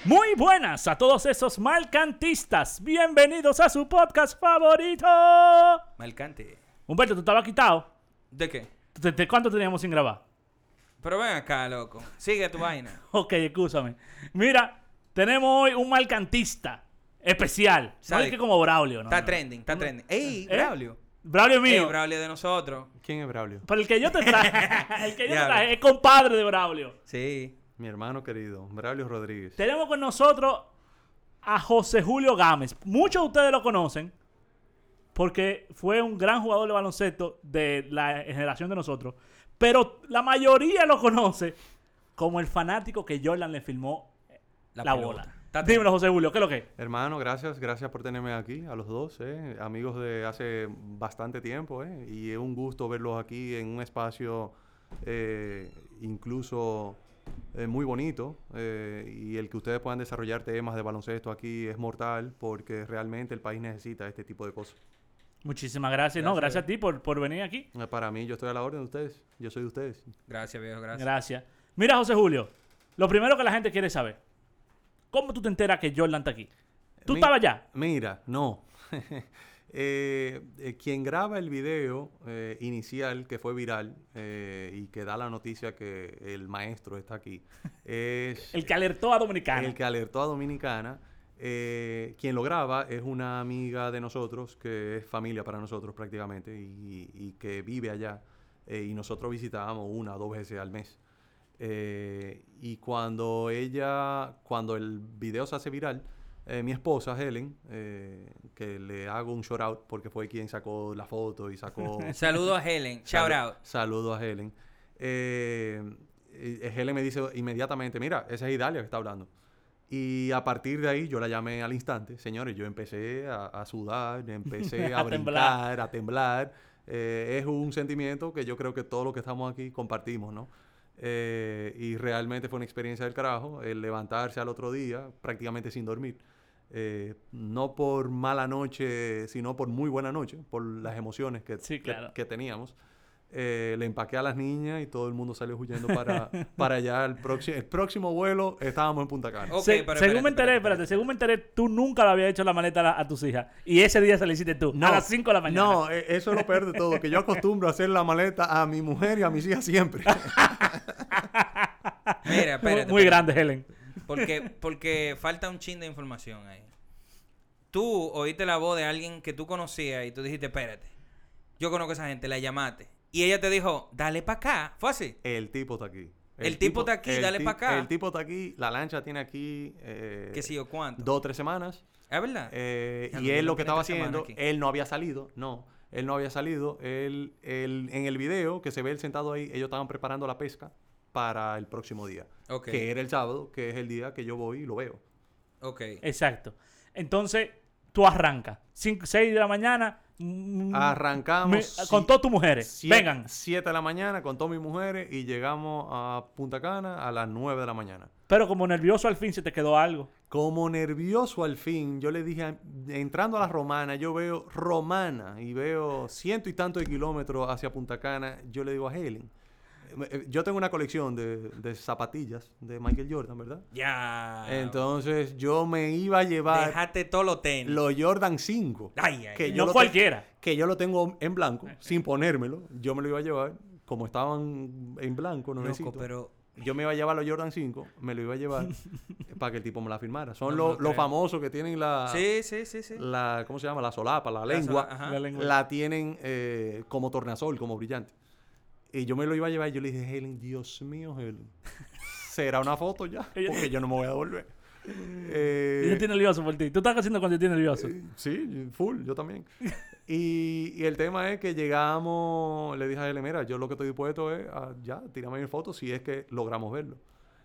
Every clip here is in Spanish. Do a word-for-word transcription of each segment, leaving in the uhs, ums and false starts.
Muy buenas a todos esos malcantistas. Bienvenidos a su podcast favorito. Malcante. Humberto, ¿tú estabas quitado? ¿De qué? ¿De cuánto teníamos sin grabar? Pero ven acá, loco. Sigue tu vaina. Ok, escúchame. Mira, tenemos hoy un malcantista especial. No es que como Braulio, ¿no? Está no. trending, está trending. ¡Ey, ¿Eh? Braulio! Braulio mío. ¡Ey, Braulio de nosotros! ¿Quién es Braulio? Pero el que yo te traje, el que yo te Diablo. traje es compadre de Braulio. Sí. Mi hermano querido, Braulio Rodríguez. Tenemos con nosotros a José Julio Gámez. Muchos de ustedes lo conocen porque fue un gran jugador de baloncesto de la generación de nosotros. Pero la mayoría lo conoce como el fanático que Jordan le filmó la, La bola. pelota. Está Dímelo, José Julio, ¿qué es lo que es? Hermano, gracias, gracias por tenerme aquí, a los dos, eh, amigos de hace bastante tiempo, eh, y es un gusto verlos aquí en un espacio eh, incluso eh, muy bonito, eh, y el que ustedes puedan desarrollar temas de baloncesto aquí es mortal, porque realmente el país necesita este tipo de cosas. Muchísimas gracias. No, Gracias. gracias a ti por, por venir aquí. Eh, Para mí, yo estoy a la orden de ustedes, yo soy de ustedes. Gracias, viejo, gracias. Gracias. Mira, José Julio, lo primero que la gente quiere saber, ¿cómo tú te enteras que Jordan está aquí? ¿Tú Mi- estabas allá? Mira, no. Eh, eh, quien graba el video eh, inicial que fue viral eh, y que da la noticia que el maestro está aquí es El que alertó a Dominicana. el que alertó a Dominicana. Eh, quien lo graba es una amiga de nosotros que es familia para nosotros prácticamente y, y que vive allá, eh, y nosotros visitábamos una o dos veces al mes. Eh, y cuando ella, cuando el video se hace viral, eh, mi esposa Helen, eh, que le hago un shout out porque fue quien sacó la foto y sacó... Saludo a Helen. Shout Salu- out. Saludo a Helen. Eh, eh, Helen me dice inmediatamente, mira, esa es Idalia que está hablando. Y a partir de ahí yo la llamé al instante. Señores, yo empecé a, a sudar, empecé a, A brincar, temblar. a temblar. Eh, es un sentimiento que yo creo que todos los que estamos aquí compartimos, ¿no? Eh, y realmente fue una experiencia del carajo el levantarse al otro día prácticamente sin dormir. Eh, no por mala noche, sino por muy buena noche, por las emociones que, Sí, que- claro. que teníamos. Eh, le empaqué a las niñas y todo el mundo salió huyendo para, para allá. El, próximo el próximo vuelo estábamos en Punta Cana. Ok, Se- pero según espérate, me enteré, espérate, espérate, espérate. según me enteré, tú nunca le habías hecho la maleta a, la- a tus hijas. Y ese día se la hiciste tú, a las cinco de la mañana. No, eh, eso es lo peor de todo, que yo acostumbro a hacer la maleta a mi mujer y a mis hijas siempre. Mira, espérate. Muy espérate. grande, Helen. Porque, porque falta un chin de información ahí. Tú oíste la voz de alguien que tú conocías y tú dijiste, espérate, yo conozco a esa gente, la llamaste. Y ella te dijo, dale para acá. ¿Fue así? El tipo está aquí. El tipo está aquí, el dale ti- pa' acá. El tipo está aquí, la lancha tiene aquí eh, ¿Qué sé yo cuánto? dos o tres semanas. ¿Es verdad? Eh, Ya, y no, él no lo que tiene estaba tres semanas haciendo, aquí. él no había salido, no, él no había salido. Él, él- en el video que se ve él sentado ahí, ellos estaban preparando la pesca para el próximo día. Ok. Que era el sábado, que es el día que yo voy y lo veo. Ok. Exacto. Entonces, tú arrancas. Cinco, seis de la mañana. mm, Arrancamos me- si- con todas tus mujeres. Siete- Vengan. siete de la mañana con todas mis mujeres y llegamos a Punta Cana a las nueve de la mañana. Pero como nervioso al fin se te quedó algo. Como nervioso al fin, yo le dije, a- entrando a la Romana, yo veo Romana y veo ciento y tantos de kilómetros hacia Punta Cana. Yo le digo a Helen, eh, eh, yo tengo una colección de, de zapatillas de Michael Jordan, ¿verdad? Ya. Entonces yo me iba a llevar Déjate todos los tenis. los Jordan cinco. Ay, ay, que ay. yo No lo te- cualquiera. que yo lo tengo en blanco, sin ponérmelo. Yo me lo iba a llevar, como estaban en blanco, no Loco, necesito. pero... Yo me iba a llevar los Jordan cinco, me lo iba a llevar para que el tipo me la firmara. Son No me los, lo los creo. famosos que tienen la, Sí, sí, sí, sí. la, ¿cómo se llama? La solapa, la La lengua. sola- ajá. La lengua. La tienen eh, como tornasol, como brillante. Y yo me lo iba a llevar y yo le dije, Helen, Dios mío, Helen, ¿será una foto ya? Ella- Porque yo no me voy a devolver. Eh, Y yo estoy nervioso por ti. ¿Tú estás haciendo cuando yo estoy nervioso? eh, sí, full, yo también. Y, y el tema es que llegamos, le dije a él, mira, yo lo que estoy dispuesto es a, ya, tírame mi foto si es que logramos verlo.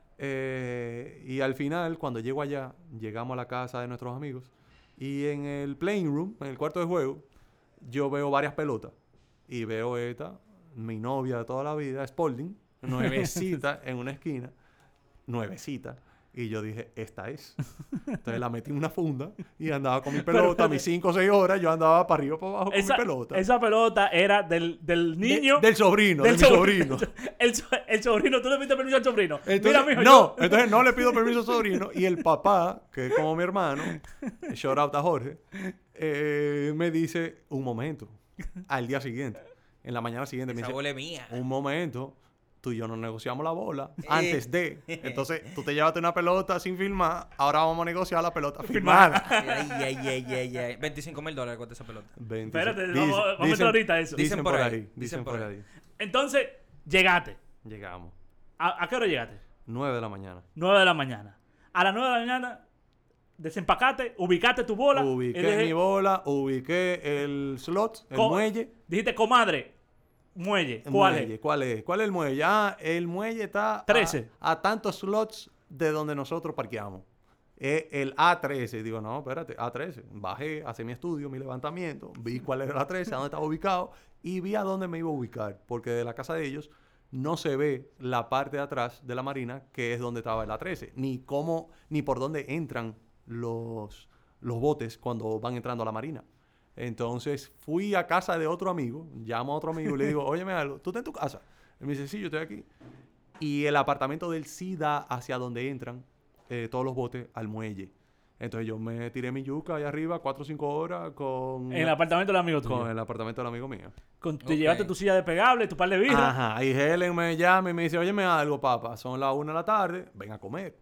Eh, y al final, cuando llego allá, llegamos a la casa de nuestros amigos y en el playing room, en el cuarto de juego, yo veo varias pelotas y veo esta, mi novia de toda la vida, Spalding, nuevecita en una esquina, nuevecita. Y yo dije, esta es. Entonces la metí en una funda y andaba con mi pelota. Mis cinco o seis horas yo andaba para arriba para abajo esa, con mi pelota. Esa pelota era del, del niño. De, del sobrino, del de mi sobrino. sobrino. El, el sobrino, tú le pediste permiso al sobrino. Entonces, Mira, mijo, no, yo- entonces no le pido permiso al sobrino. Y el papá, que es como mi hermano, shout out a Jorge, eh, me dice, un momento, al día siguiente, en la mañana siguiente, me Esa dice, bola es mía. un momento, tú y yo no negociamos la bola Eh. antes de. Entonces, tú te llevaste una pelota sin firmar, ahora vamos a negociar la pelota Firmada. firmada. Ay, ay, ay, ay, ay. veinticinco mil dólares cuesta esa pelota. veintiséis. Espérate, Dicen- vamos, vamos a meter dicen- ahorita eso. Dicen por ahí, dicen por ahí. Entonces, llegaste. Llegamos. ¿A, a qué hora llegaste? nueve de la mañana. nueve de la mañana. A las nueve de la mañana, desempacaste, ubicaste tu bola. y Ubiqué dije- mi bola, ubiqué el slot, el Co- muelle. Dijiste, comadre, muelle. El ¿Cuál muelle, es? ¿Cuál es? ¿Cuál es el muelle? Ah, el muelle está a- trece. A, tantos slots de donde nosotros parqueamos. Es el A trece. Digo, no, espérate, A trece. Bajé, hice mi estudio, mi levantamiento, vi cuál era la trece, a dónde estaba ubicado y vi a dónde me iba a ubicar. Porque de la casa de ellos no se ve la parte de atrás de la marina, que es donde estaba el A trece. Ni cómo, ni por dónde entran los, los botes cuando van entrando a la marina. Entonces fui a casa de otro amigo, llamo a otro amigo y le digo, óyeme algo, ¿tú estás en tu casa? Él me dice, sí, yo estoy aquí. Y el apartamento del sí da hacia donde entran eh, todos los botes al muelle. Entonces yo me tiré mi yuca allá arriba, cuatro o cinco horas con, En el apartamento del amigo tuyo. con el apartamento del amigo mío. Con- te Ok. llevaste tu silla despegable, tu par de birras. Ajá, y Helen me llama y me dice, óyeme algo, papá, son las una de la tarde, ven a comer.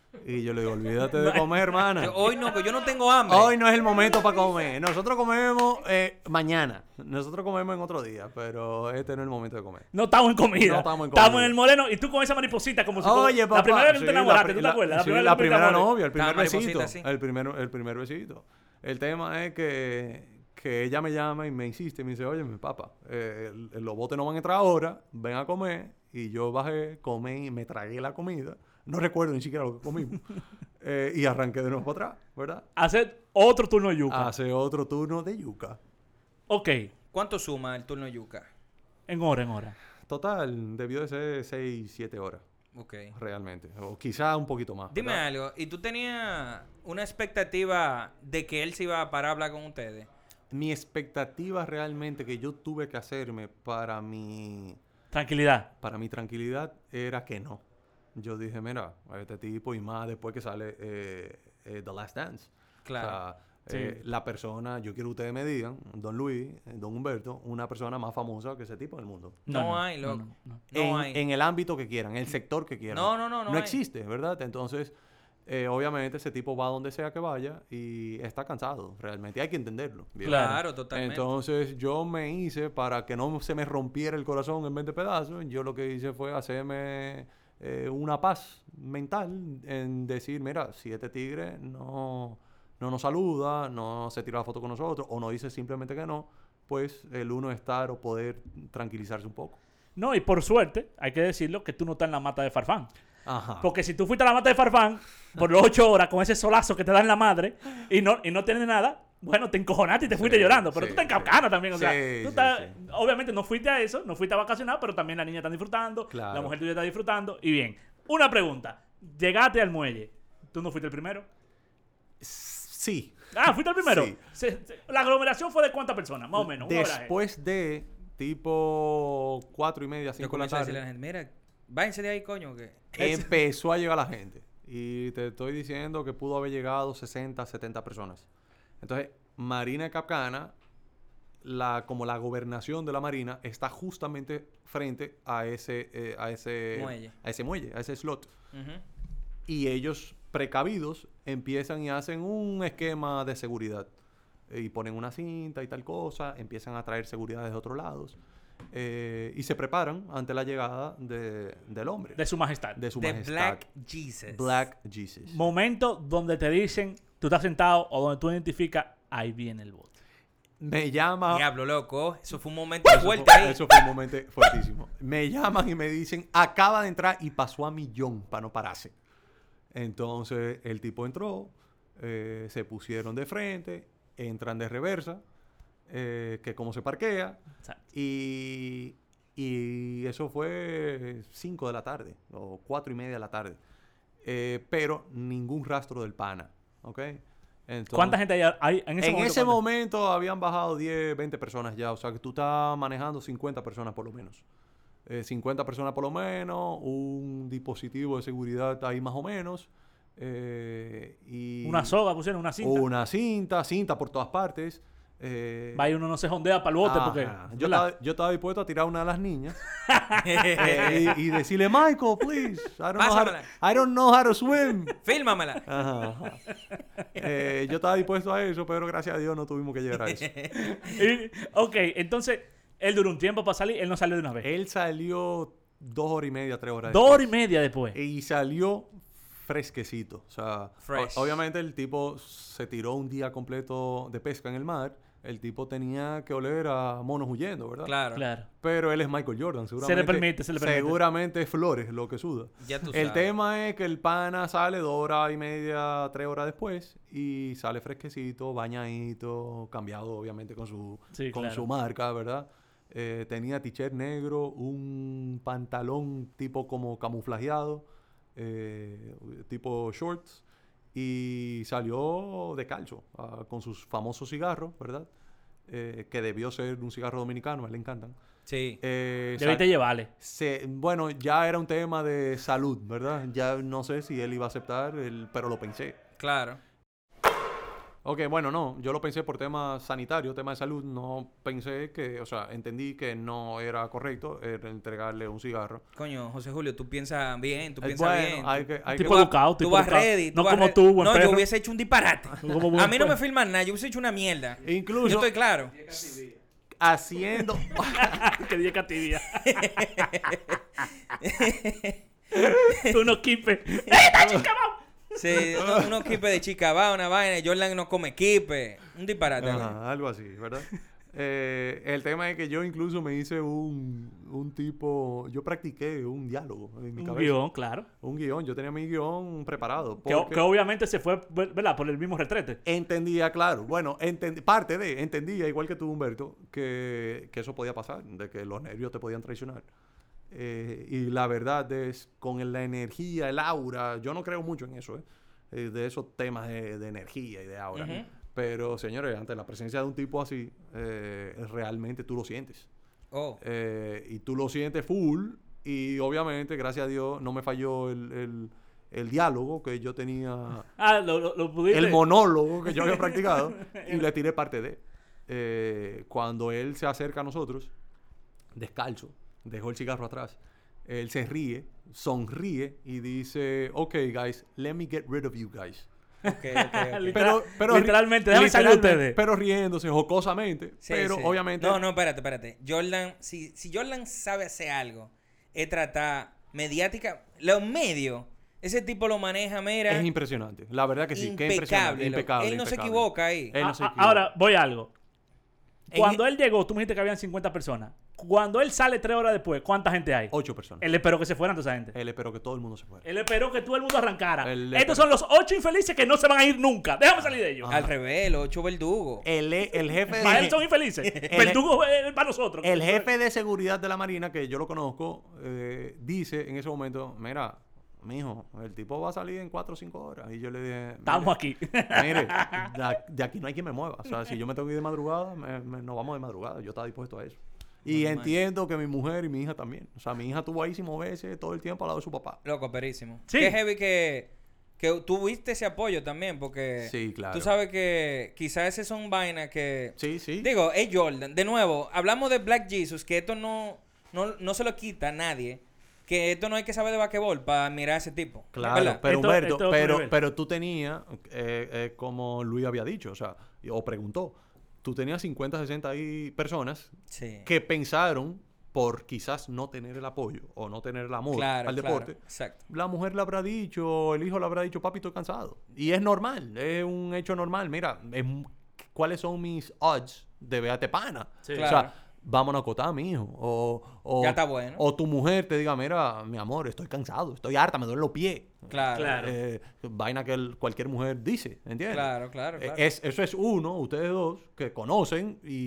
Y yo le digo, olvídate de comer, hermana. Yo, hoy no, que yo no tengo hambre. Hoy no es el momento para comer. Nosotros comemos eh, mañana. Nosotros comemos en otro día, pero este no es el momento de comer. No estamos en comida. No estamos en Estamos comida. en el moreno y tú con esa mariposita como si Oye, como- papá. La primera vez que sí, tú te enamoraste, la, ¿tú te la- acuerdas? La sí, primera, la vez que tú te primera enamoraste. novia, el primer Estaba mariposita, besito. sí. El, primero, el primer besito. El tema es que, que ella me llama y me insiste. Me dice, oye, mi papá, eh, el- los botes no van a entrar ahora. Ven a comer. Y yo bajé, comí y me tragué la comida. No recuerdo ni siquiera lo que comimos. Eh, y arranqué de nuevo para atrás, ¿verdad? Hacer otro turno de yuca. Hace otro turno de yuca. Ok. ¿Cuánto suma el turno de yuca? En hora, en hora. Total, debió de ser seis, siete horas, Ok. realmente. O quizá un poquito más. Dime ¿verdad? algo. ¿Y tú tenías una expectativa de que él se iba a parar a hablar con ustedes? Mi expectativa realmente que yo tuve que hacerme para mi, Tranquilidad. para mi tranquilidad era que no. Yo dije, mira, a este tipo y más después que sale eh, eh, The Last Dance. Claro. O sea, eh, la persona, yo quiero que ustedes me digan, Don Luis, eh, Don Humberto, una persona más famosa que ese tipo en el mundo. No hay, loco. No, no. No en, hay. en el ámbito que quieran, en el sector que quieran. No, no, no, no No hay. existe, ¿verdad? Entonces, eh, obviamente ese tipo va donde sea que vaya y está cansado, realmente. Hay que entenderlo. ¿bien? Claro, totalmente. Entonces, yo me hice, para que no se me rompiera el corazón en veinte pedazos, yo lo que hice fue hacerme eh, una paz mental en decir, mira, si este tigre no, no nos saluda, no se tira la foto con nosotros o no dice simplemente que no, pues el uno estar o poder tranquilizarse un poco. No, y por suerte, hay que decirlo, que tú no estás en la mata de Farfán. Ajá. Porque si tú fuiste a la mata de Farfán por las ocho horas con ese solazo que te da en la madre y no, y no tienes nada, bueno, te encojonaste y te fuiste Sí, llorando. Pero sí, tú estás en sí. Capcana también. O sea, Sí, tú sí, estás, sí. obviamente no fuiste a eso, no fuiste a vacacionar, pero también la niña está disfrutando, Claro. la mujer tuya está disfrutando. Y bien, una pregunta. Llegaste al muelle. ¿Tú no fuiste el primero? Sí. Ah, ¿fuiste el primero? Sí. Se- se- la aglomeración fue de cuántas personas, más o menos. Una hora, eh. Después de tipo cuatro y media, Yo cinco de la comienzo a decirle a la tarde, gente, mira, váyanse de ahí, coño, que... empezó a llegar la gente. Y te estoy diciendo que pudo haber llegado sesenta, setenta personas. Entonces, Marina de Capcana, la, como la gobernación de la Marina, está justamente frente a ese, eh, a ese Muelle. a ese muelle, a ese slot. Ujú. Y ellos, precavidos, empiezan y hacen un esquema de seguridad. Eh, Y ponen una cinta y tal cosa, empiezan a traer seguridad desde otros lados. eh, y se preparan ante la llegada de, del hombre, De su majestad. de su The majestad. Black Jesus. Black Jesus. Momento donde te dicen, tú estás sentado o donde tú identificas, ahí viene el bote. Me llama... Diablo, loco. Eso fue un momento Eso fuerte fue, ahí. eso fue un momento fuertísimo. Me llaman y me dicen, acaba de entrar y pasó a millón para no pararse. Entonces el tipo entró, eh, se pusieron de frente, entran de reversa, eh, que como se parquea, Exacto. y, y eso fue cinco de la tarde, o cuatro y media de la tarde. eh, pero ningún rastro del pana, ¿ok? Entonces, ¿Cuánta gente hay, hay en ese en momento? ese ¿Cuánta? momento habían bajado diez, veinte personas ya. O sea, que tú estás manejando cincuenta personas por lo menos. Eh, cincuenta personas por lo menos, un dispositivo de seguridad ahí más o menos. Eh, y Una soga pusieron, una cinta. Una cinta, cinta por todas partes. Eh, Vaya, uno no se jondea para el bote porque... ajá. Yo, ¿verdad? estaba, yo estaba dispuesto a tirar una de las niñas eh, y, y decirle, Michael, please, I don't, know how to, Pásamela. I don't know how to swim. Fílmamela. Ajá, ajá. Eh, yo estaba dispuesto a eso, pero gracias a Dios no tuvimos que llegar a eso. Y- ok, entonces, él duró un tiempo para salir, él no salió de una vez. Él salió dos horas y media, tres horas Dos después. horas y media después. Y salió fresquecito. O sea, Fresh. o- obviamente el tipo se tiró un día completo de pesca en el mar. El tipo tenía que oler a monos huyendo, ¿verdad? Claro. Claro. Pero él es Michael Jordan, seguramente. permite, se le permite. Seguramente es flores lo que suda. Ya tú El sabes. tema es que el pana sale dos horas y media, tres horas después y sale fresquecito, bañadito, cambiado obviamente con su, Sí, con claro. su marca, ¿verdad? Eh, tenía t-shirt negro, un pantalón tipo como camuflajeado, eh, tipo shorts, y salió descalzo ah, con sus famosos cigarros, ¿verdad? Eh, que debió ser un cigarro dominicano, a él le encantan. Sí. Eh, sal- Debiste llevarle. se- bueno, ya era un tema de salud, ¿verdad? Ya no sé si él iba a aceptar, el, pero lo pensé. Claro. Ok, bueno, no, yo lo pensé por tema sanitario, tema de salud, no pensé que, o sea, entendí que no era correcto eh, entregarle un cigarro. Coño, José Julio, tú piensas bien, tú Eh, piensas bueno, bien. hay tú- que, hay Tipo que- vas- educado, tú tipo vas educado. ready. No vas como ready. tú, buen No, yo perro. hubiese hecho un disparate. Como buen A mí no me perro. filman nada, yo hubiese hecho una mierda. Incluso Yo estoy claro. haciendo... Que dije Catibia. Tú no quipes. Sí, uno, uno kipe de chicabá, una vaina. Jordan no come kipe. Un disparate. güey. Ajá, algo así, ¿verdad? Eh, el tema es que yo incluso me hice un, un tipo... Yo practiqué un diálogo en mi Un cabeza. guión, claro. Un guión. Yo tenía mi guión preparado. Que, porque que obviamente se fue, ¿verdad? Por el mismo retrete. entendía, claro. Bueno, entendí, parte de... Entendía, igual que tú, Humberto, que, que eso podía pasar. De que los nervios te podían traicionar. Eh, y la verdad es, con la energía, el aura... Yo no creo mucho en eso, ¿eh? Eh, de esos temas de, de energía y de aura. Ujú. Pero, señores, ante la presencia de un tipo así, eh, realmente tú lo sientes. Oh. Eh, y tú lo sientes full. Y obviamente, gracias a Dios, no me falló el, el, el diálogo que yo tenía, Ah, lo, lo, lo pudiste. el monólogo que yo había practicado. Y le tiré parte de. Eh, cuando él se acerca a nosotros, descalzo, dejó el cigarro atrás. Él se ríe, sonríe y dice, ok, guys, let me get rid of you guys. Ok, ok, ok. Literal- Pero, pero literalmente, déjame salir de literalmente, ustedes. pero riéndose jocosamente. Sí, pero sí. obviamente... No, no, espérate, espérate. Jordan, si, si Jordan sabe hacer algo, es tratar mediática. Los medios, ese tipo lo maneja, mira. Es impresionante. La verdad que sí, que impecable. impresionante. loco. Impecable. Él no se impecable. equivoca ahí. Él no Ah, se ah, equivoca. ahora, voy a algo. En- Cuando él llegó, tú me dijiste que habían cincuenta personas. Cuando él sale tres horas después, ¿cuánta gente hay? Ocho personas. Él esperó que se fueran toda esa gente. Él esperó que todo el mundo se fuera. Él esperó que todo el mundo arrancara. Él Estos esperó. son los ocho infelices que no se van a ir nunca. Déjame salir de ellos. Ajá. Al revés, los ocho verdugos. El, el jefe Para él de, son infelices. Verdugo es para nosotros. el jefe de seguridad de la Marina, que yo lo conozco, eh, dice en ese momento, mira, mijo, el tipo va a salir en cuatro o cinco horas. Y yo le dije, Estamos mire, aquí. Mire, de, de aquí no hay quien me mueva. O sea, si yo me tengo que ir de madrugada, me- me- nos vamos de madrugada. Yo estaba dispuesto a eso. Y Normal. entiendo que mi mujer y mi hija también. O sea, mi hija estuvo ahí sin moverse todo el tiempo al lado de su papá. Loco, perísimo. Sí. Qué heavy que, que tuviste ese apoyo también, porque Sí, claro. tú sabes que quizás esas son vainas que... Sí, sí. Digo, es Jordan. De nuevo, hablamos de Black Jesus, que esto no, no, no se lo quita a nadie. Que esto no hay que saber de basquetbol para mirar a ese tipo. Claro, ¿Verdad? pero Esto- Humberto, esto es otro pero, nivel. pero tú tenías, eh, eh, como Luis había dicho, o sea, o preguntó, tú tenías cincuenta, sesenta ahí personas Sí. que pensaron por quizás no tener el apoyo o no tener el amor Claro, al claro. deporte. Exacto. La mujer le habrá dicho, el hijo le habrá dicho, papi, estoy cansado. Y es normal, es un hecho normal. Mira, es m- ¿cuáles son mis odds de verte pana? Sí. O Claro. sea, vámonos a acotar, mijo. O, o, Ya está bueno. O tu mujer te diga, mira, mi amor, estoy cansado, estoy harta, me duelen los pies. Claro. Claro. Eh, vaina que el- cualquier mujer dice, ¿entiendes? Claro, claro, Eh, claro. Es, eso es uno, ustedes dos, que conocen y,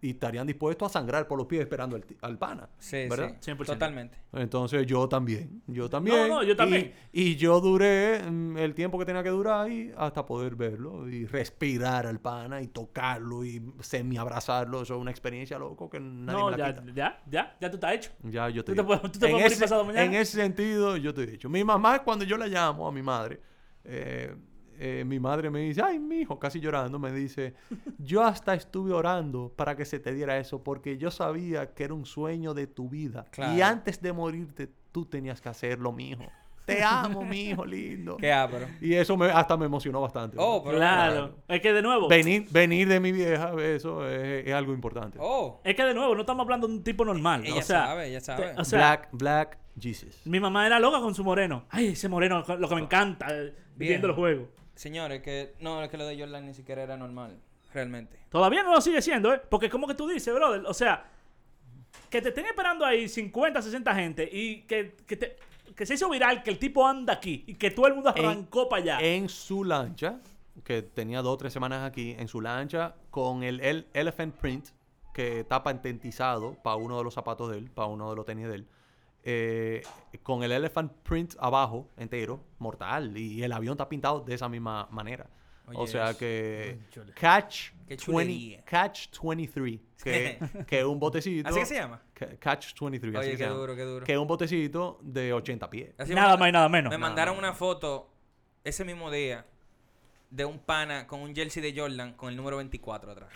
y estarían dispuestos a sangrar por los pies esperando al, ti- al pana. Sí, ¿verdad? sí. cien por ciento. Totalmente. Entonces yo también, yo también. No, no, yo también. Y, y yo duré mm, el tiempo que tenía que durar ahí hasta poder verlo y respirar al pana y tocarlo y semi-abrazarlo. Eso es una experiencia, loco, que nadie No, me la ya, quita. ya, ya, ya tú estás hecho. Ya yo Tú estoy te hecho. puedes- tú te en, puedes morir ese, pasado mañana. en ese sentido, yo estoy hecho. Mi mamá, cuando yo la llamo a mi madre, eh, eh, mi madre me dice, ay, mijo, casi llorando, me dice, yo hasta estuve orando para que se te diera eso, porque yo sabía que era un sueño de tu vida. Claro. Y antes de morirte, tú tenías que hacerlo, mijo. Te amo, mijo, lindo. Qué ápero. Y eso me, hasta me emocionó bastante. Oh, pero Claro. Es que de nuevo. Venir, venir de mi vieja, eso es, es algo importante. Oh. Es que de nuevo, no estamos hablando de un tipo normal. Ella o sea, sabe, ella sabe. te- o sea, Black, Black Jesus. mi mamá era loca con su moreno. Ay, ese moreno, lo que me encanta, eh, viendo el juego. Señores, que no, es que lo de Jordan ni siquiera era normal. Realmente. Todavía no lo sigue siendo, ¿eh? Porque como que tú dices, brother, o sea, que te estén esperando ahí cincuenta, sesenta gente y que, que, te- que se hizo viral que el tipo anda aquí y que todo el mundo arrancó para allá. En su lancha, que tenía dos o tres semanas aquí, en su lancha, con el, el Elephant Print, que está patentizado para uno de los zapatos de él, para uno de los tenis de él, eh, con el Elephant Print abajo, entero, mortal, y el avión está pintado de esa misma manera. Oye, o sea eso. que Chule. Catch Qué veinte, chulería. Catch veintitrés, que, que es un botecito. ¿Así que se llama? Ca- Catch veintitrés, así Oye, que se qué llama. duro, qué duro. Que es un botecito de ochenta pies. Así me Nada manda- más y nada menos. Me Nada mandaron más. una foto ese mismo día de un pana con un jersey de Jordan con el número veinticuatro atrás.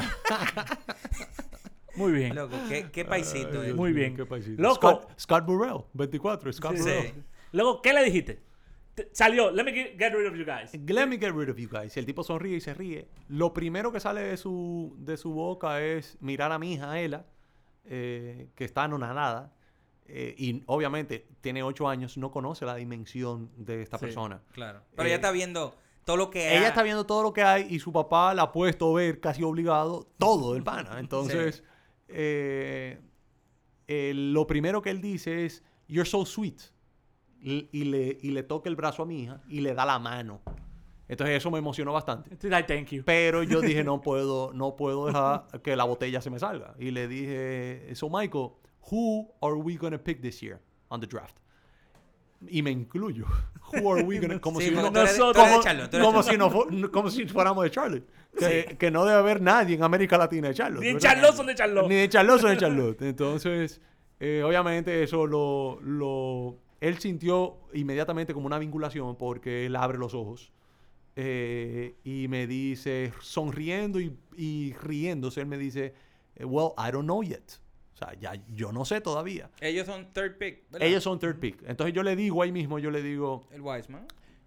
Muy bien. Loco, qué, qué paisito. Ay, eh. Dios Muy mío, bien. qué paisito. Loco. Scott, Scott Burrell, veinticuatro, Scott Sí. Burrell. Sí. Luego, ¿qué le dijiste? Te- salió, let me get, get rid of you guys. Let me get rid of you guys. Y el tipo sonríe y se ríe. Lo primero que sale de su, de su boca es mirar a mi hija, Ella, eh, que está anonadada. Eh, y obviamente tiene ocho años, no conoce la dimensión de esta Sí. persona. Claro. Pero Eh, ella está viendo todo lo que Ella ha- está viendo todo lo que hay y su papá la ha puesto a ver casi obligado todo del pana. Entonces, eh, eh, lo primero que él dice es, you're so sweet. Y, y le, y le toca el brazo a mi hija y le da la mano. Entonces eso me emocionó bastante. Estoy like, thank you. Pero yo dije, no puedo, no puedo dejar que la botella se me salga. Y le dije, so Michael, who are we going to pick this year on the draft? Y me incluyo. Who are we going to... Como, Sí, si, porque uno- tú eres de- nosotros- tú eres de como, Charlotte, tú eres como de si no fu- como si fuéramos de Charlotte. Que, que no debe haber nadie en América Latina de Charlotte. Ni en ¿verdad? Charlotte son de Charlotte. Ni de Charlotte son de Charlotte. Entonces, eh, obviamente eso lo, lo... Él sintió inmediatamente como una vinculación porque él abre los ojos eh, y me dice, sonriendo y, y riéndose, él me dice, well, I don't know yet. O sea, ya yo no sé todavía. Ellos son third pick, ¿verdad? Ellos son third pick. Entonces yo le digo ahí mismo, yo le digo, El Wiseman.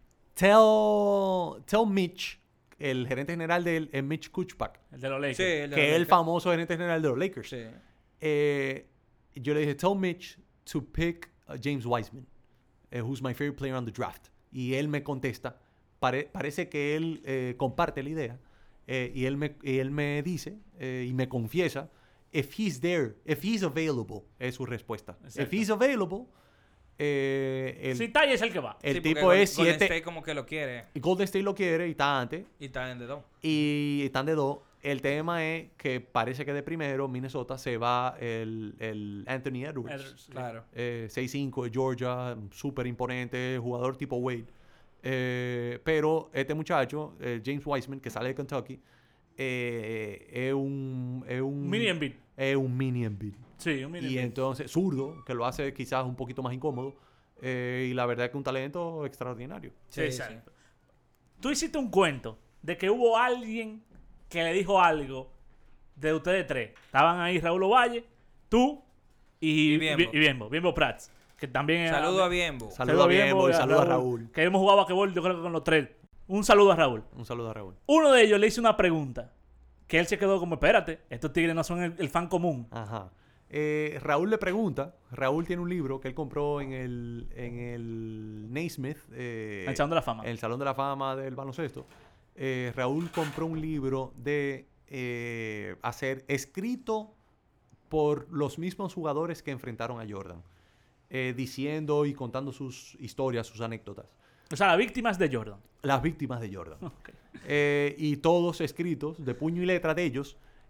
tell, tell Mitch, el gerente general del el Mitch Kuchpak, El de los Lakers. Sí, el de que los es el Lakers. famoso gerente general de los Lakers. Sí. Eh, yo le dije, tell Mitch to pick uh, James Wiseman, eh, who's my favorite player on the draft. Y él me contesta, pare- parece que él eh, comparte la idea, eh, y, él me, y él me dice eh, y me confiesa, if he's there, if he's available, es su respuesta. If Exacto. he's available, eh, el, Si Tai es el que va. el Sí, porque tipo Gol- es Golden siete. State como que lo quiere Golden State lo quiere y está antes. y está en the dos. Y están de dos. El tema es que parece que de primero Minnesota se va el, el Anthony Edwards. Edwards. Claro. Eh, seis cinco de Georgia, súper imponente, jugador tipo Wade. Eh, pero este muchacho, eh, James Wiseman, que sale de Kentucky, eh, es un... Es un Mini Embiid. Es un mini Embiid. Sí, un mini Y Embiid. entonces, zurdo, que lo hace quizás un poquito más incómodo. eh, y la verdad es que un talento extraordinario. Sí, Exacto. Tú hiciste un cuento de que hubo alguien que le dijo algo de ustedes tres. Estaban ahí Raúl Ovalle, tú y, Y Biembo. y Biembo, Biembo Prats. Que también es- Saludo a Biembo. Saludo a Biembo y saludo a Raúl. Que hemos jugado basquetbol, yo creo que con los tres. Un saludo a Raúl. Un saludo a Raúl. Uno de ellos le hizo una pregunta. Que él se quedó como, espérate, estos tigres no son el, el fan común. Ajá. Eh, Raúl le pregunta, Raúl tiene un libro que él compró en el, en el Naismith, eh, El Salón de la Fama. el Salón de la Fama del baloncesto. Eh, Raúl compró un libro de eh, hacer escrito por los mismos jugadores que enfrentaron a Jordan, eh, diciendo y contando sus historias, sus anécdotas. O sea, las víctimas de Jordan. Las víctimas de Jordan. Ok. Eh, y todos escritos de puño y letra de ellos.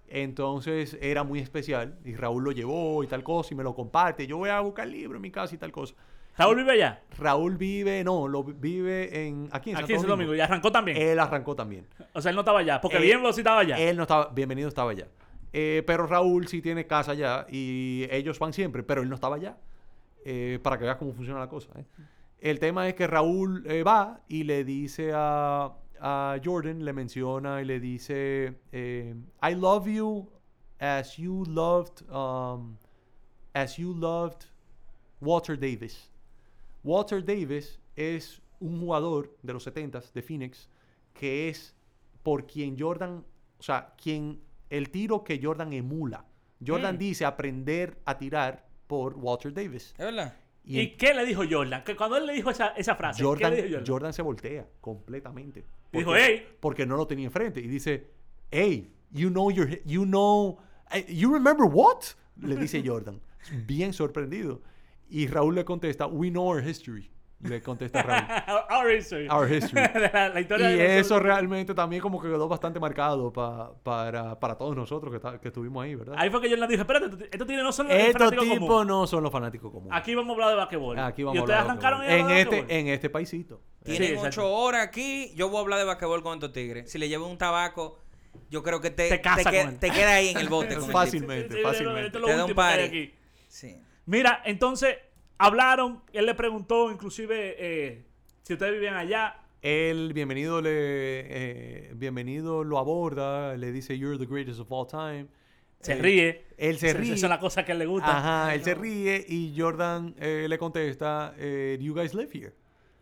Entonces era muy especial y Raúl lo llevó y tal cosa y me lo comparte. Yo voy a buscar el libro en mi casa y tal cosa. ¿Raúl vive allá? Raúl vive, no, lo vive en aquí en Aquí Santo en Santo Domingo. ¿Y arrancó también? Él arrancó también. O sea, él no estaba allá. Porque Eh, Bienvenido sí estaba allá. Él no estaba, Bienvenido estaba allá. Eh, pero Raúl sí tiene casa allá y ellos van siempre, pero él no estaba allá. Eh, para que veas cómo funciona la cosa. ¿eh? El tema es que Raúl eh, va y le dice a, a Jordan, le menciona y le dice, eh, I love you as you loved, um, as you loved Walter Davis. Walter Davis es un jugador de los setentas de Phoenix que es por quien Jordan, o sea, quien el tiro que Jordan emula. Jordan Mm. dice aprender a tirar por Walter Davis. ¿Es verdad? ¿Y, en- qué le dijo Jordan? Que cuando él le dijo esa, esa frase, Jordan, ¿qué le dijo Jordan? Jordan se voltea completamente. Y dijo, Porque- "Hey". Porque no lo tenía enfrente. Y dice, hey, you know your, you know, eh, you remember what? Le dice Jordan, bien sorprendido. Y Raúl le contesta, we know our history. Le contesta Raúl. Our history. Our history. la, la historia Y de eso nosotros. realmente también como que quedó bastante marcado pa- para, para todos nosotros que, ta- que estuvimos ahí, ¿verdad? Ahí fue que Jordan dijo, espérate, esto- esto tiene no solo el Estos fanático tipos común. no son los fanáticos comunes. Aquí vamos a hablar de basquetbol. Aquí vamos y a ustedes hablar de arrancaron basquetbol. a en hablar de este basquetbol. en este paisito. Tienen Sí, exacto. ocho horas aquí. Yo voy a hablar de basquetbol con estos tigres. Si le llevo un tabaco, yo creo que te, Te casa que- con él. te queda ahí en el bote con el tipo. Fácilmente, Sí, sí, fácilmente. esto es lo Te da un último que hay party. aquí. Sí. Mira, entonces hablaron, él le preguntó, inclusive, eh, si ustedes vivían allá. Él, bienvenido, le, eh, bienvenido lo aborda, le dice, you're the greatest of all time. Se Eh, ríe. Él se Esa- ríe. Esa es la cosa que a él le gusta. Ajá, él se ríe y Jordan eh, le contesta, eh, do you guys live here?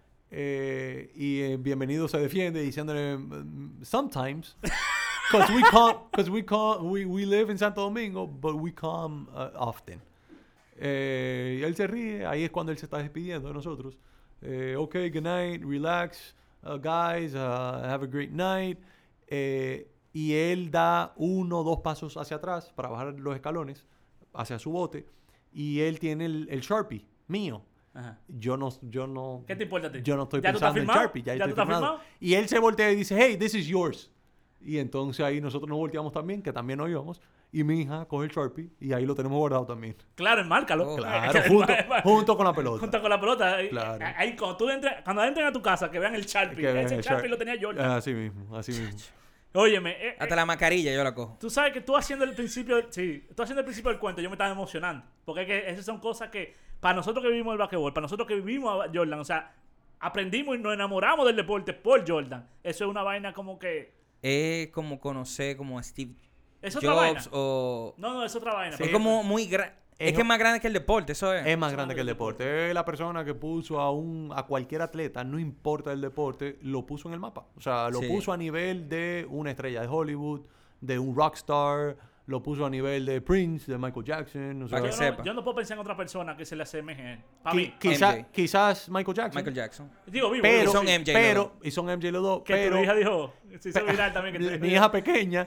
Eh, y eh, bienvenido se defiende diciéndole, "Mm, sometimes. Because we come, cause we, come we, we live in Santo Domingo, but we come uh, often. Eh, y él se ríe, ahí es cuando él se está despidiendo de nosotros. Eh, ok, good night, relax, uh, guys, uh, have a great night. Eh, y él da uno o dos pasos hacia atrás para bajar los escalones hacia su bote. Y él tiene el, el Sharpie mío. Ajá. Yo no, yo no. ¿Qué te importa a ti? Yo no estoy ¿Ya tú estás pensando en firmado? Sharpie. Ya, ¿Ya estoy tú estás firmado. firmado? Y él se voltea y dice, hey, this is yours. Y entonces ahí nosotros nos volteamos también, que también nos íbamos. Y mi hija coge el Sharpie y ahí lo tenemos guardado también. Claro, enmárcalo. Oh. Claro, junto, junto con la pelota. Junto con la pelota. Ahí- Claro. Ahí, cuando tú entres, cuando entren a tu casa, que vean el Sharpie. Que vean Ese el Sharpie Sharpie. lo tenía Jordan. Así mismo, así mismo. Óyeme, eh, eh, Hasta la mascarilla yo la cojo. tú sabes que tú haciendo el principio, del- sí, tú haciendo el principio del cuento, yo me estaba emocionando. Porque es que esas son cosas que, para nosotros que vivimos el basquetbol, para nosotros que vivimos a Jordan, o sea, aprendimos y nos enamoramos del deporte por Jordan. Eso es una vaina como que... Es como conocer como a Steve Es otra vaina. Jobs o... No, no, es otra vaina. Sí. Es como muy grande. Es Es que es más grande que el deporte, eso es. Es más grande que el deporte. Es la persona que puso a un a cualquier atleta, no importa el deporte, lo puso en el mapa. O sea, lo Sí. puso a nivel de una estrella de Hollywood, de un rockstar, lo puso a nivel de Prince, de Michael Jackson. O sea, Para yo, que no, sepa. yo no puedo pensar en otra persona que se le asemeje a él. Para qui- mí. quizá- M J. quizás Michael Jackson. Michael Jackson. Digo, vivo. Pero, vivo, son sí. M J pero, los dos. y son M J los dos, Que pero tu hija dijo, se hizo viral también. Que tu mi hija pequeña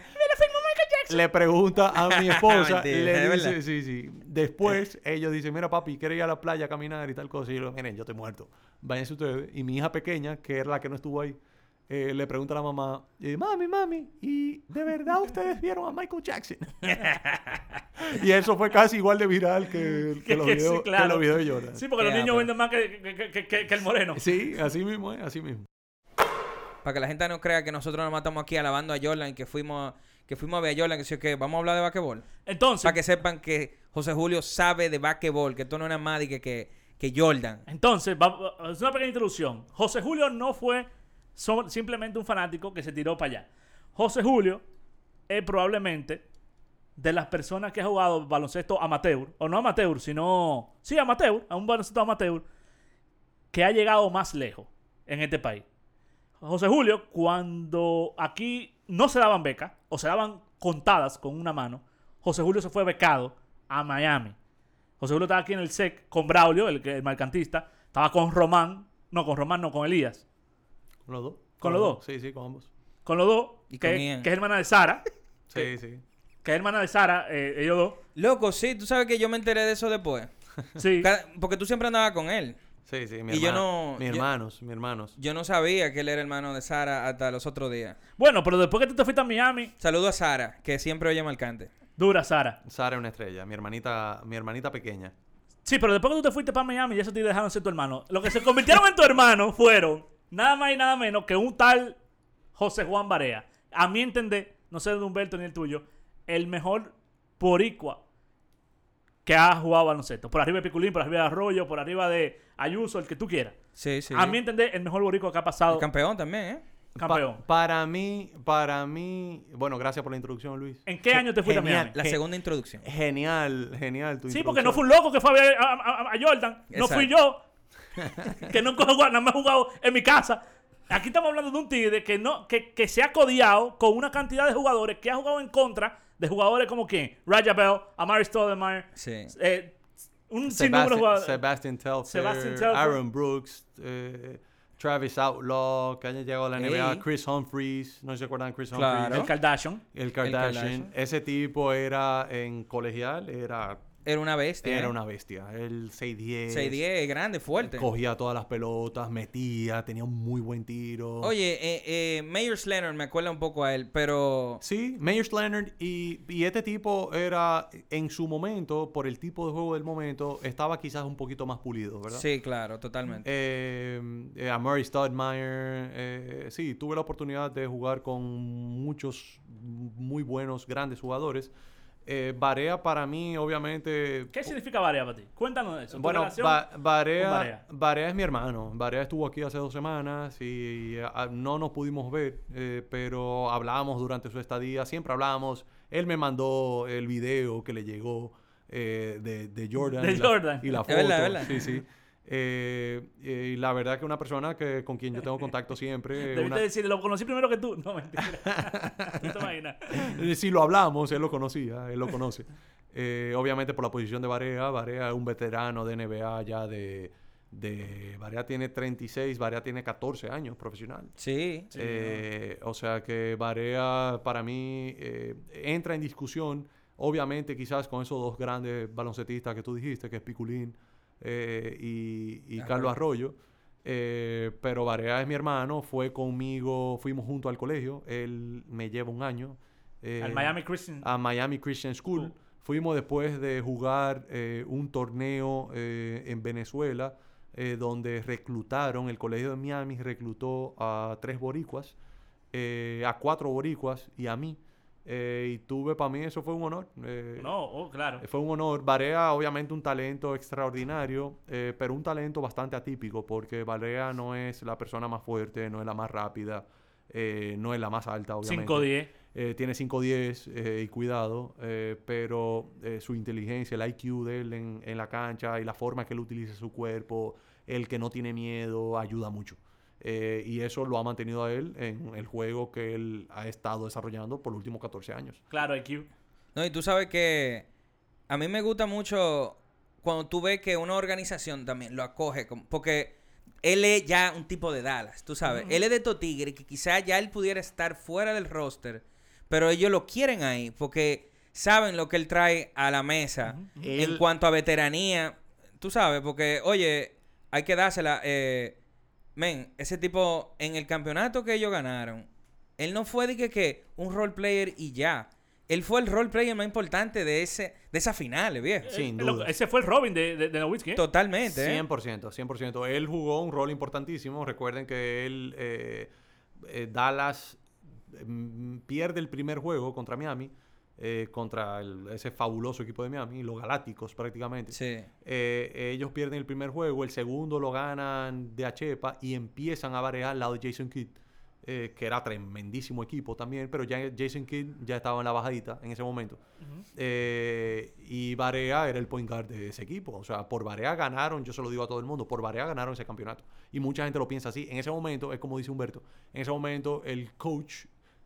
le pregunta a mi esposa, Mentira, le ¿de dice, verdad? sí, sí. Después ellos dicen, mira papi, ¿quieres ir a la playa a caminar y tal cosa? Y yo le digo, miren, yo estoy muerto. Váyanse ustedes. Y mi hija pequeña, que era la que no estuvo ahí, eh, le pregunta a la mamá, eh, mami, mami, ¿y de verdad ustedes vieron a Michael Jackson? Y eso fue casi igual de viral que, que, los, Que- que videos, sí, claro. que los videos de Jordan. Sí, porque los Ya, niños pero- venden más que, que, que- que- que el moreno. Sí, así mismo, eh, así mismo. Para que la gente no crea que nosotros nos matamos aquí alabando a Jordan y que fuimos, que fuimos a ver a Jordan, que sí, que vamos a hablar de basquetbol. Entonces, Para que sepan que José Julio sabe de basquetbol, que esto no es nada más de que, que, que Jordan. entonces va- es una pequeña introducción. José Julio no fue so- simplemente un fanático que se tiró para allá. José Julio es probablemente de las personas que ha jugado baloncesto amateur, o no amateur, sino, sí, amateur, a un baloncesto amateur, que ha llegado más lejos en este país. José Julio, cuando aquí no se daban becas, o se daban contadas con una mano, José Julio se fue becado a Miami. José Julio estaba aquí en el S E C con Braulio, el, que- el mercantista, estaba con Román, no, con Román, no, con Elías, ¿Con los dos? ¿Con los dos? Sí, sí, con ambos. con los dos, Y que, con Ian. que es hermana de Sara, Sí, sí. que es hermana de Sara, eh, ellos dos, Loco, sí, tú sabes que yo me enteré de eso después. sí. Cada- porque tú siempre andabas con él. Sí, sí, mi Y yo hermano- no- mis yo- hermanos, mis hermanos. Yo no sabía que él era hermano de Sara hasta los otros días. Bueno, pero después que tú te fuiste a Miami, Saludo a Sara, que siempre oye Marcante. dura, Sara. Sara es una estrella, mi hermanita, mi hermanita pequeña. Sí, pero después que tú te fuiste para Miami y eso te dejaron ser tu hermano. Lo que se convirtieron en tu hermano fueron nada más y nada menos que un tal José Juan Barea. A mi entender, no sé de Humberto ni el tuyo, el mejor boricua que ha jugado baloncesto. Por arriba de Piculín, por arriba de Arroyo, por arriba de Ayuso, el que tú quieras. Sí, sí. A mi entender, el mejor boricua que ha pasado El campeón también, ¿eh? campeón. Pa- para mí, para mí, bueno, gracias por la introducción, Luis. ¿En qué año te fuiste Genial. a Miami? La Ge- segunda introducción. Genial, genial tu Sí, porque no introducción. fue un loco que fue a ver a, a- a Jordan. No fui yo. Que nunca he jugado, nada más he jugado en mi casa. Aquí estamos hablando de un tigre que, no, que, que se ha codiado con una cantidad de jugadores que ha jugado en contra de jugadores como quién. Raja Bell, Amari Stoudemire. Sí. Eh, un sinnúmero de Sebastian, jugadores. Sebastian Telfair, Sebastian Telfair. Aaron Brooks, eh, Travis Outlaw, que haya llegado a la N B A, Ey. Chris Humphries, no sé si se acuerdan de Chris Claro. Humphries. El Kardashian. El Kardashian. Kardashian. Ese tipo era en colegial, era, Era una bestia. era ¿eh? una bestia. El seis diez. seis diez, grande, fuerte. Cogía todas las pelotas, metía, tenía un muy buen tiro. Oye, eh, eh, Mayor Leonard me acuerda un poco a él, pero... Sí, Myers Leonard y, y este tipo era, en su momento, por el tipo de juego del momento, estaba quizás un poquito más pulido, ¿verdad? Sí, claro, totalmente. Eh, eh, a Murray Stoudemire, eh, sí, tuve la oportunidad de jugar con muchos muy buenos, grandes jugadores. Eh, Barea para mí, obviamente... ¿Qué significa Barea para ti? Cuéntanos de eso. Tu Bueno, relación Ba- con Barea, Barea. Barea es mi hermano. Barea estuvo aquí hace dos semanas y ah, no nos pudimos ver, eh, pero hablábamos durante su estadía, siempre hablábamos. Él me mandó el video que le llegó eh, de, de Jordan. De y la- Jordan. Y la Es foto. verdad, es verdad. Sí, sí. Eh, eh, y la verdad que una persona que con quien yo tengo contacto siempre. Debiste una- decirle, lo conocí primero que tú. No, mentira. ¿Tú te imaginas? Eh, Si lo hablamos, él lo conocía, él lo conoce. Eh, obviamente por la posición de Barea. Barea es un veterano de N B A ya de... de Barea tiene treinta y seis, Barea tiene catorce años profesional. Sí. Sí, Eh, O sea que Barea para mí eh, entra en discusión, obviamente quizás con esos dos grandes baloncetistas que tú dijiste, que es Piculín eh, y, y Arroyo. Carlos Arroyo. Eh, pero Barea es mi hermano, fue conmigo, fuimos juntos al colegio, él me lleva un año. eh, Al Miami Christian. a Miami Christian School. School. Fuimos después de jugar eh, un torneo eh, en Venezuela, eh, donde reclutaron, el colegio de Miami reclutó a tres boricuas, eh, a cuatro boricuas y a mí. Eh, y tuve, para mí eso fue un honor. eh, No, oh, claro. Fue un honor. Barea, obviamente, un talento extraordinario, eh, pero un talento bastante atípico, porque Barea no es la persona más fuerte, no es la más rápida, eh, no es la más alta, obviamente. cinco diez. Eh, tiene cinco diez eh, y cuidado, eh, pero eh, su inteligencia, el I Q de él en, en la cancha y la forma que él utiliza su cuerpo, el que no tiene miedo, ayuda mucho. Eh, y eso lo ha mantenido a él en el juego que él ha estado desarrollando por los últimos catorce años. Claro, I Q. No, y tú sabes que a mí me gusta mucho cuando tú ves que una organización también lo acoge, como- porque él es ya un tipo de Dallas, tú sabes. Él es de estos tigres que quizás ya él pudiera estar fuera del roster, pero ellos lo quieren ahí porque saben lo que él trae a la mesa en Él- cuanto a veteranía. Tú sabes, porque, oye, hay que dársela. Eh, men, ese tipo, en el campeonato que ellos ganaron, él no fue de que, que un role player y ya. Él fue el role player más importante de ese de esas finales, viejo. Sin Eh, lo- duda. Ese fue el Robin de, de, de Nowitzki, ¿eh? Totalmente, ¿eh? cien por ciento, cien por ciento. Él jugó un rol importantísimo. Recuerden que él, eh, eh, Dallas mm, pierde el primer juego contra Miami, eh, contra el- ese fabuloso equipo de Miami, los Galácticos prácticamente. Sí. Eh, ellos pierden el primer juego, el segundo lo ganan de Achepa y empiezan a variar al lado de Jason Kidd, eh, que era tremendísimo equipo también, pero ya Jason Kidd ya estaba en la bajadita en ese momento. Eh, y Barea era el point guard de ese equipo. O sea, por Barea ganaron, yo se lo digo a todo el mundo, por Barea ganaron ese campeonato. Y mucha gente lo piensa así. En ese momento, es como dice Humberto, en ese momento el coach,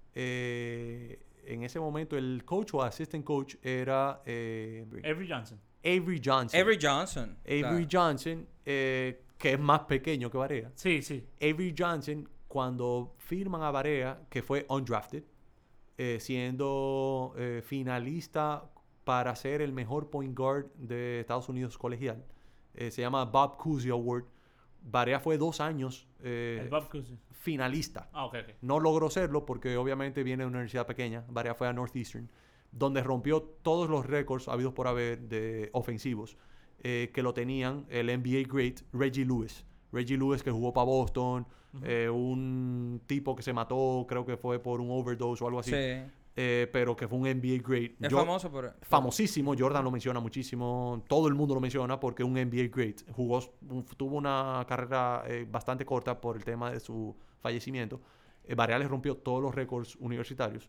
eh, en ese momento el coach o assistant coach era eh, Avery Johnson. Avery Johnson. Avery Johnson. Avery claro. Johnson, eh, que es más pequeño que Barea. Sí, sí. Avery Johnson, cuando firman a Barea, que fue undrafted, eh, siendo eh, finalista para ser el mejor point guard de Estados Unidos colegial, eh, se llama Bob Cousy Award, Barea fue dos años eh, El Bob Cousy. finalista. Ah, ok, ok. No logró serlo porque obviamente viene de una universidad pequeña. Barea fue a Northeastern, donde rompió todos los récords habidos por haber de ofensivos eh, que lo tenían el N B A great Reggie Lewis. Reggie Lewis, que jugó para Boston, uh-huh. eh, un tipo que se mató, creo que fue por un overdose o algo así. Sí. Eh, pero que fue un N B A great. Es Yo, famoso por... Famosísimo. Jordan lo menciona muchísimo. Todo el mundo lo menciona porque un N B A great. Jugó, un, tuvo una carrera eh, bastante corta por el tema de su fallecimiento. Eh, Barea les rompió todos los récords universitarios.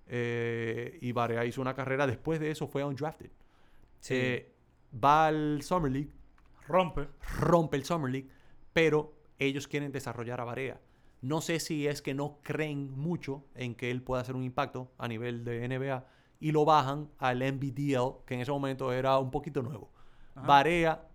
Eh, y Barea hizo una carrera. Después de eso fue undrafted. Sí. Eh, va al Summer League. Rompe. Rompe el Summer League. Pero ellos quieren desarrollar a Barea. No sé si es que no creen mucho en que él pueda hacer un impacto a nivel de N B A y lo bajan al N B D L, que en ese momento era un poquito nuevo. Ajá. Barea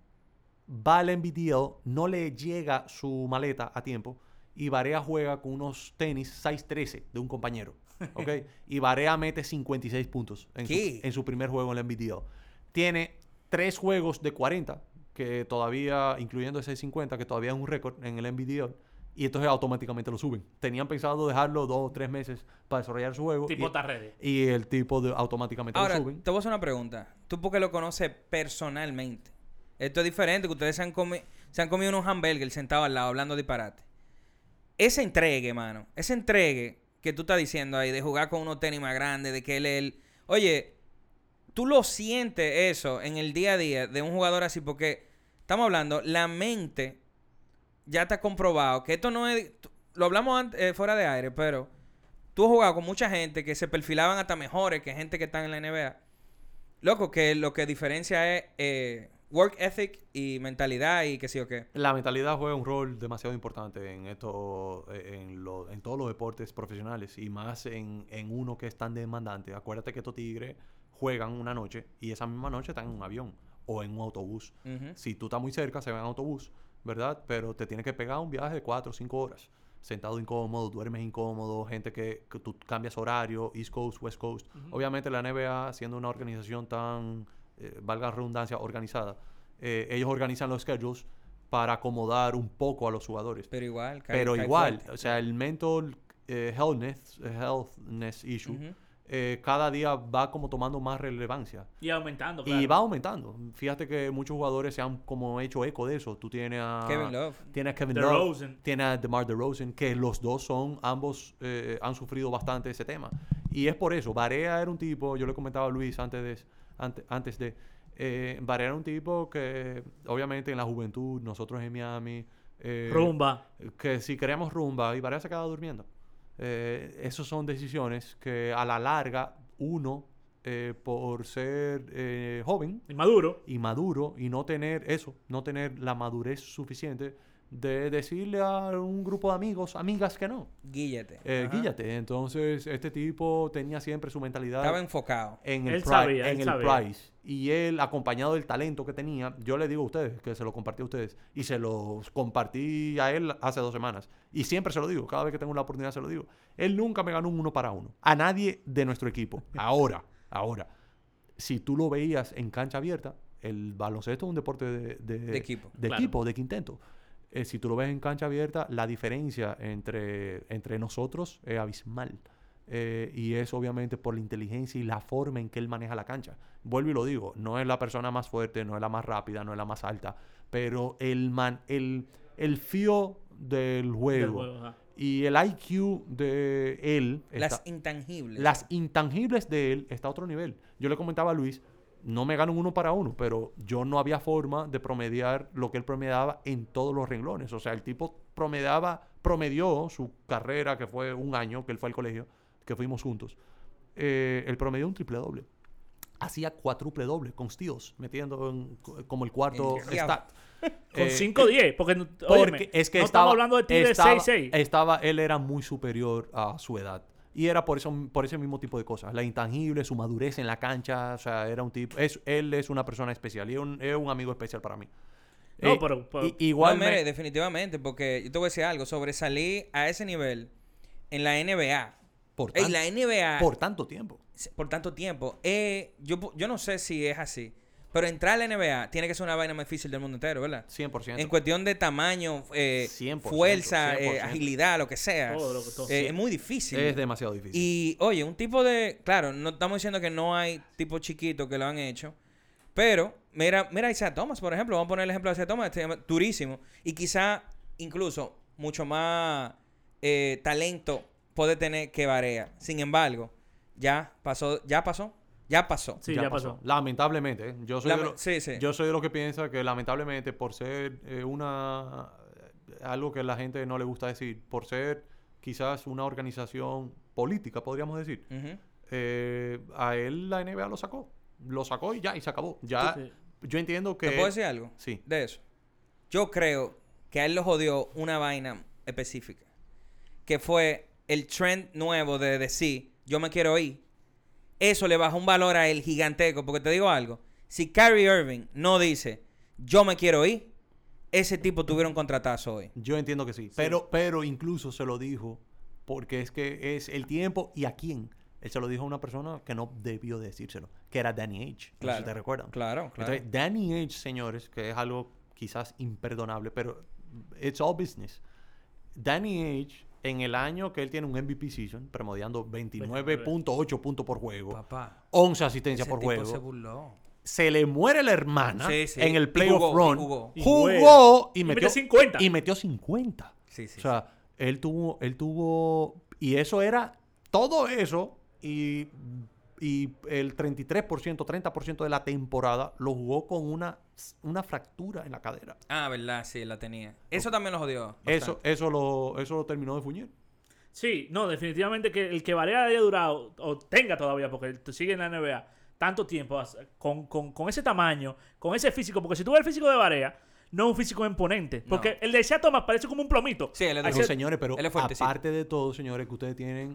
va al N B D L, no le llega su maleta a tiempo y Barea juega con unos tenis size trece de un compañero. ¿Okay? Y Barea mete cincuenta y seis puntos en su, en su primer juego en el N B D L. Tiene tres juegos de cuarenta, que todavía, incluyendo ese cincuenta, que todavía es un récord en el N B D L. Y entonces automáticamente lo suben. Tenían pensado dejarlo dos o tres meses para desarrollar su juego. Tipo y, está ready. Y el tipo de, automáticamente Ahora, lo suben. te voy a hacer una pregunta. Tú porque lo conoces personalmente. Esto es diferente, que ustedes se han, comi se han comido unos hamburgers sentados al lado hablando disparate. Ese entregue, mano. Ese entregue que tú estás diciendo ahí de jugar con unos tenis más grandes, de que él es el... Oye, tú lo sientes eso en el día a día de un jugador así porque estamos hablando, la mente... Ya está comprobado que esto no es... Lo hablamos antes, eh, fuera de aire, pero... Tú has jugado con mucha gente que se perfilaban hasta mejores que gente que está en la N B A. Loco, que lo que diferencia es eh, work ethic y mentalidad y qué sé yo qué. La mentalidad juega un rol demasiado importante en esto, en, lo, en todos los deportes profesionales y más en, en uno que es tan demandante. Acuérdate que estos tigres juegan una noche y esa misma noche están en un avión o en un autobús. Uh-huh. Si tú estás muy cerca, se va en autobús, ¿verdad? Pero te tienes que pegar un viaje de cuatro o cinco horas. Sentado incómodo, duermes incómodo, gente que, que tú cambias horario, East Coast, West Coast. Uh-huh. Obviamente la N B A, siendo una organización tan, eh, valga la redundancia, organizada, eh, ellos organizan los schedules para acomodar un poco a los jugadores. Pero igual. Cae, Pero cae igual, fuerte. O sea, el mental eh, healthness, healthness issue, uh-huh. Eh, cada día va como tomando más relevancia. Y aumentando, claro. Y va aumentando. Fíjate que muchos jugadores se han como hecho eco de eso. Tú tienes a... Kevin Love. Tienes a Kevin The Love. Rosen. Tienes a DeMar DeRozan. Que los dos son... Ambos eh, han sufrido bastante ese tema. Y es por eso. Barea era un tipo... Yo le comentaba a Luis antes de... Antes, antes de eh, Barea era un tipo que... Obviamente en la juventud, nosotros en Miami... Eh, rumba. Que si queríamos rumba. Y Barea se quedaba durmiendo. Eh, esas son decisiones que a la larga uno, eh, por ser eh, joven, inmaduro y maduro y no tener eso, no tener la madurez suficiente de decirle a un grupo de amigos, amigas que no. Guíllate. Eh, guíllate. Entonces, este tipo tenía siempre su mentalidad. Estaba enfocado. En el, él pri sabía, en él el sabía. prize. Y él, acompañado del talento que tenía, yo le digo a ustedes, que se lo compartí a ustedes, y se los compartí a él hace dos semanas. Y siempre se lo digo, cada vez que tengo la oportunidad se lo digo. Él nunca me ganó un uno para uno. A nadie de nuestro equipo. Ahora, ahora. Si tú lo veías en cancha abierta, el baloncesto es un deporte de, de, de equipo. De claro. equipo, de quinteto. Eh, si tú lo ves en cancha abierta, la diferencia entre, entre nosotros es abismal. Eh, y es obviamente por la inteligencia y la forma en que él maneja la cancha. Vuelvo y lo digo, no es la persona más fuerte, no es la más rápida, no es la más alta, pero el, man, el, el feel del juego, del juego y el I Q de él... Las está, intangibles. Las intangibles de él está a otro nivel. Yo le comentaba a Luis, no me gano un uno para uno, pero yo no había forma de promediar lo que él promediaba en todos los renglones. O sea, el tipo promediaba, promedió su carrera, que fue un año, que él fue al colegio, que fuimos juntos. Eh, él promedió un triple doble. Hacía cuádruple doble con steals, metiendo en, como el cuarto el stat. Con eh, cinco diez, porque, porque óyeme, es que no estaba, estamos hablando de ti de estaba, seis seis. Estaba, él era muy superior a su edad. Y era por eso, por ese mismo tipo de cosas. La intangible, su madurez en la cancha. O sea, era un tipo... Es, él es una persona especial. Y es un, es un amigo especial para mí. No, eh, pero... pero y, igual no, mire, me, definitivamente. Porque yo te voy a decir algo. Sobresalí a ese nivel en la N B A. Por, En tan, la N B A... por tanto tiempo. Por tanto tiempo. Eh, yo, yo no sé si es así. Pero entrar a la N B A tiene que ser una vaina más difícil del mundo entero, ¿verdad? cien por ciento. En cuestión de tamaño, eh, cien por ciento, fuerza, cien por eh, ciento. agilidad, lo que sea. Todo lo que- todo. Eh, es muy difícil. Es demasiado difícil. Y, oye, un tipo de... Claro, no estamos diciendo que no hay tipos chiquitos que lo han hecho. Pero, mira, mira a Isaiah Thomas, por ejemplo. Vamos a poner el ejemplo de Isaiah Thomas. Este, durísimo. Y quizá, incluso, mucho más eh, talento puede tener que Barea. Sin embargo, ya pasó, ya pasó, ya pasó. Sí, ya, pasó. Lamentablemente, ¿eh? yo soy, Lame- de lo- sí, sí. yo soy de los que piensa que lamentablemente por ser eh, una algo que la gente no le gusta decir, por ser quizás una organización política, podríamos decir, Ujú. eh, a él la N B A lo sacó. Lo sacó y ya, y se acabó. Ya, Sí. yo entiendo que... ¿Te puedo decir algo? Sí. De eso. Yo creo que a él lo jodió una vaina específica. Que fue el trend nuevo de decir, yo me quiero ir. Eso le bajó un valor a él gigantesco. Porque te digo algo. Si Kyrie Irving no dice, yo me quiero ir, ese tipo tuviera un contratazo hoy. Yo entiendo que sí. Pero, pero incluso se lo dijo porque es que es el tiempo y a quién. Él se lo dijo a una persona que no debió decírselo, que era Danny Ainge. No sé si te recuerdan. Claro, claro. Entonces, Danny Ainge, señores, que es algo quizás imperdonable, pero it's all business. Danny Ainge, en el año que él tiene un M V P season, promediando veintinueve punto ocho puntos por juego, Papá. once asistencias Ese por tipo juego, se burló. se le muere la hermana Sí, sí. en el Y playoff jugó, run, y jugó. Y jugó juega. y, Y metió, metió cincuenta. Y metió cincuenta. Sí, sí. O sea, él tuvo, él tuvo, y eso era, todo eso, y, y el treinta y tres por ciento, treinta por ciento de la temporada lo jugó con una, una fractura en la cadera. Ah, verdad, sí, la tenía. Eso también lo jodió. Eso, bastante. eso, lo, eso lo terminó de fuñir. Sí, no, definitivamente que el que Barea haya durado, o tenga todavía, porque él sigue en la N B A, tanto tiempo, as- con, con, con ese tamaño, con ese físico, porque si tú ves el físico de Barea, no es un físico imponente, porque No. el de Isaiah Thomas parece como un plomito. Sí, él es Ahí de- No, se- señores, pero él es fuertecito. aparte de todo, señores, que ustedes tienen,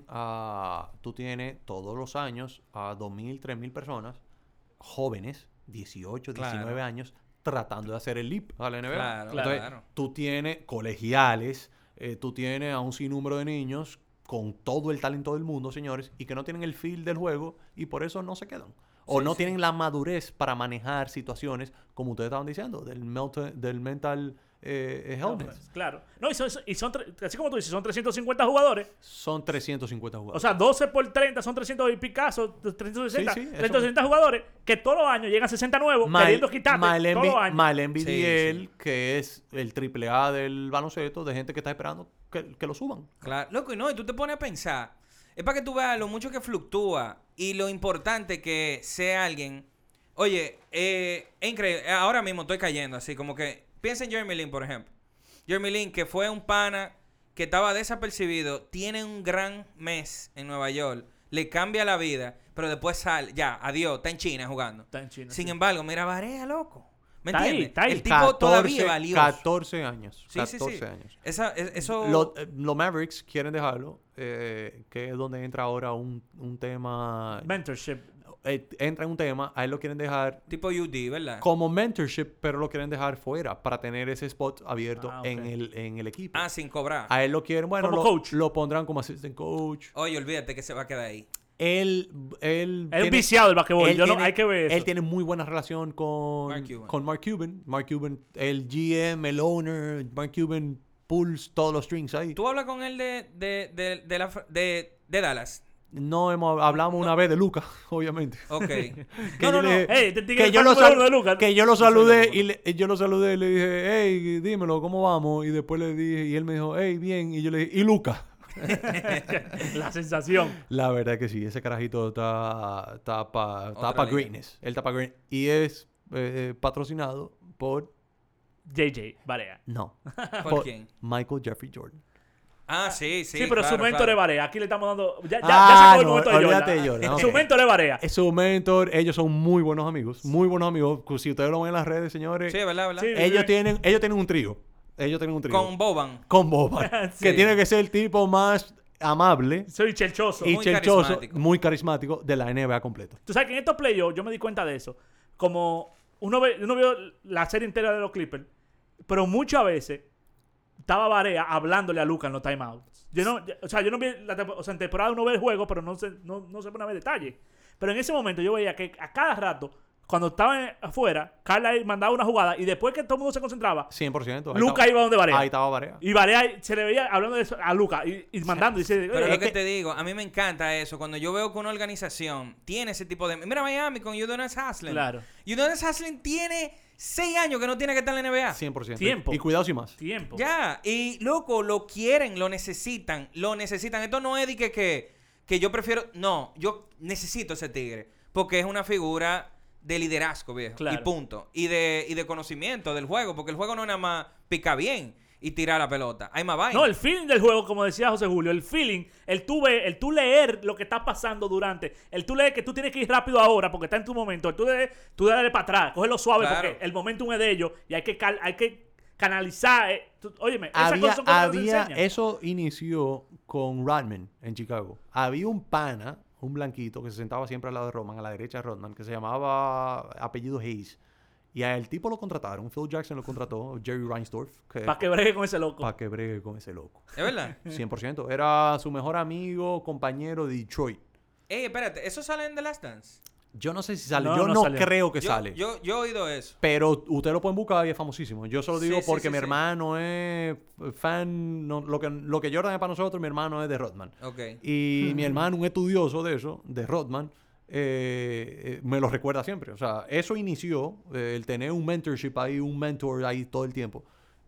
a tú tienes todos los años a dos mil, tres mil personas, jóvenes, dieciocho, diecinueve Claro. años, tratando de hacer el leap a la N B A. Claro, Entonces, claro. tú tienes colegiales, eh, tú tienes a un sinnúmero de niños con todo el talento del mundo, señores, y que no tienen el feel del juego y por eso no se quedan. O Sí, no sí. tienen la madurez para manejar situaciones, como ustedes estaban diciendo, del, melta- del mental eh, No, helmet. pues, claro. No, y son, y son tre- así como tú dices, son trescientos cincuenta jugadores. Son trescientos cincuenta O jugadores. sea, doce por treinta son trescientos y Picasso, trescientos sesenta. Sí, sí, eso- trescientos sesenta jugadores que todos los años llegan sesenta nuevos, Mal- queriendo quitarte mal todos envi- los años. mal envidiel, Sí, que es el triple A del baloncesto, de gente que está esperando que, que lo suban. Claro. Loco, y no, y tú te pones a pensar. Es para que tú veas lo mucho que fluctúa y lo importante que sea alguien. Oye, eh, es increíble. Ahora mismo estoy cayendo así, como que... Piensa en Jeremy Lin, por ejemplo. Jeremy Lin, que fue un pana que estaba desapercibido, tiene un gran mes en Nueva York, le cambia la vida, pero después sale, ya, adiós, está en China jugando. Está en China, Sin sí. embargo, mira Barea, loco. ¿Me Está ahí, entiendes? está ahí. El tipo todavía es valioso. catorce años. Sí, sí, catorce sí. años. Esa, es- eso... Lo- eh, Los Mavericks quieren dejarlo, eh, que es donde entra ahora un, un tema. Mentorship. eh, entra en un tema, a él lo quieren dejar Tipo U D, ¿verdad? como mentorship, pero lo quieren dejar fuera para tener ese spot abierto Ah, ok. en, el, en el equipo. Ah, sin cobrar. A él lo quieren, bueno, Como lo, coach. lo pondrán como assistant coach. Oye, olvídate que se va a quedar ahí. Él, él Es un viciado el basquetbol. él Yo no, tiene- hay que ver eso. Él tiene muy buena relación con Mark Cuban. con Mark Cuban. Mark Cuban, el G M, el owner, Mark Cuban pulls todos los strings ahí. ¿Tú hablas con él de, de, de, de, la, de, de Dallas? No hemos hablamos una vez de Luca, obviamente. Ok. Que no, no, yo no. le dije- Ey, este tigre que es yo fan lo número sal- uno de Luka. que yo lo Yo soy saludé loco. y le, y yo lo saludé y le dije, hey, dímelo, ¿cómo vamos? Y después le dije, y él me dijo, hey, bien. Y yo le dije, ¿y Luca? La sensación. La verdad que sí, ese carajito está, está para Otra pa liga. greatness. Él está para greatness. Y es eh, patrocinado por... J J Barea. No. ¿Por quién? Michael Jeffrey Jordan. Ah, sí, sí. Sí, pero claro, su mentor claro. es Barea. Aquí le estamos dando. Ya, ya, Ah, ya sacó el no, momento de olvídate Jordan. de Jordan, ok. Su mentor es Barea. Es su mentor. Ellos son muy buenos amigos. Muy buenos amigos. Si ustedes lo ven en las redes, señores. Sí, ¿verdad? ¿verdad? Sí. ellos, tienen, ellos tienen un trío. Ellos tienen un trío. Con Boban. Con Boban. Sí. Que tiene que ser el tipo más amable Soy chelchoso. y Muy chelchoso, carismático. muy carismático de la N B A completo. Tú sabes que en estos playoffs yo me di cuenta de eso. Como uno ve, uno vio la serie entera de los Clippers, pero muchas veces estaba Barea hablándole a Luka en los timeouts. Yo no, o sea, yo no vi la tempo- o sea, en temporada uno ve el juego, pero no se, no, no se pone a ver detalles. Pero en ese momento yo veía que a cada rato cuando estaban afuera, Carlisle mandaba una jugada y después que todo el mundo se concentraba, cien por ciento. Ahí Luka estaba- iba donde Barea. Ahí estaba Barea. Y Barea se le veía hablando de eso a Luka y, y mandando. Y dice, Pero "Oye, lo es que que- te digo, a mí me encanta eso. Cuando yo veo que una organización tiene ese tipo de... Mira Miami con Udonis Haslem. Claro. Udonis Haslem tiene seis años que no tiene que estar en la N B A. cien por ciento. Tiempo. Y cuidado sin más. tiempo. Ya, y loco, lo quieren, lo necesitan, lo necesitan. Esto no es de que, que, que yo prefiero... No, yo necesito ese tigre. Porque es una figura de liderazgo, viejo. Claro. Y punto. Y de, y de conocimiento del juego. Porque el juego no es nada más picar bien y tirar la pelota. Hay más vaina. No, el feeling del juego, como decía José Julio, el feeling, el tú, ve, el tú leer lo que está pasando durante, el tú leer que tú tienes que ir rápido ahora porque está en tu momento, el tú, de, tú darle para atrás, cogerlo suave Claro. porque el momentum es de ellos y hay que, cal, hay que canalizar. Eh, tú, óyeme, esas Había, cosas son cosas que no se había, enseñan. eso inició con Rodman en Chicago. Había un pana, un blanquito, que se sentaba siempre al lado de Rodman, a la derecha de Rodman, que se llamaba apellido Hayes. Y a el tipo lo contrataron. Phil Jackson lo contrató, Jerry Reinsdorf. Para que bregue con ese loco. Para que bregue con ese loco. ¿Es verdad? cien por ciento. Era su mejor amigo, compañero de Detroit. Ey, espérate, ¿eso sale en The Last Dance? Yo no sé si sale. No, Yo no no, salió. creo que yo, sale. Yo, yo he oído eso. Pero ustedes lo pueden buscar y es famosísimo. Yo solo digo Sí, sí, porque sí, mi sí. hermano es fan. No, lo, que, lo que Jordan es para nosotros, mi hermano es de Rodman. Ok. Y mi hermano, un estudioso de eso, de Rodman, eh, eh, me lo recuerda siempre. O sea, eso inició, eh, el tener un mentorship ahí, un mentor ahí todo el tiempo,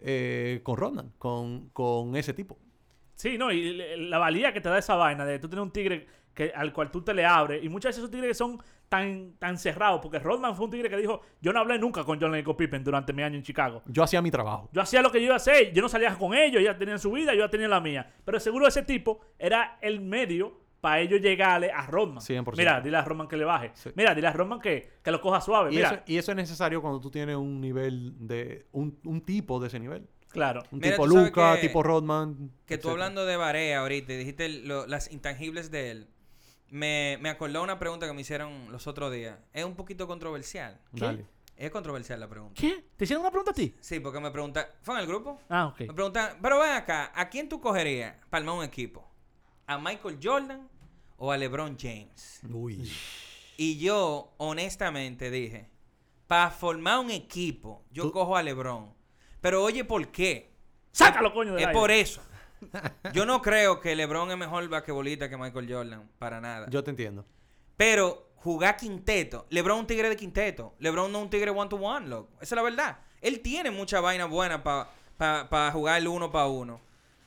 eh, con Rodman, con, con ese tipo. Sí, no, y le- la valía que te da esa vaina de tú tener un tigre que, al cual tú te le abres. Y muchas veces esos tigres son tan, tan cerrados. Porque Rodman fue un tigre que dijo, yo no hablé nunca con John Lennon Pippen durante mi año en Chicago. Yo hacía mi trabajo. Yo hacía lo que yo iba a hacer. Yo no salía con ellos. Ellos tenían su vida, yo ya tenía la mía. Pero seguro ese tipo era el medio para ellos llegarle a Rodman. cien por ciento. Mira, dile a Rodman que le baje. Sí. Mira, dile a Rodman que, que lo coja suave. Y Mira, eso, y eso es necesario cuando tú tienes un nivel de... Un, un tipo de ese nivel. claro. Un Mira, tipo tú sabes Luka, que- tipo Rodman. Que tú etcétera. hablando de Barea ahorita y dijiste lo- las intangibles de él, me, me acordó una pregunta que me hicieron los otros días. Es un poquito controversial. Dale. Es controversial la pregunta. ¿Qué? ¿Te hicieron una pregunta a ti? Sí, porque me preguntan... ¿Fue en el grupo? Ah, ok. Me preguntan... Pero ven acá, ¿a quién tú cogerías para armar un equipo? ¿A Michael Jordan o a LeBron James? Uy. Y yo, honestamente, dije... Para formar un equipo, yo Tú- cojo a LeBron. Pero oye, ¿por qué? Sácalo, coño, de Es por eso. Yo no creo que LeBron es mejor basquetbolista que Michael Jordan. Para nada. Yo te entiendo. Pero jugar quinteto. LeBron es un tigre de quinteto. LeBron no es un tigre one to one, loco. Esa es la verdad. Él tiene mucha vaina buena para pa, pa jugar el uno para uno.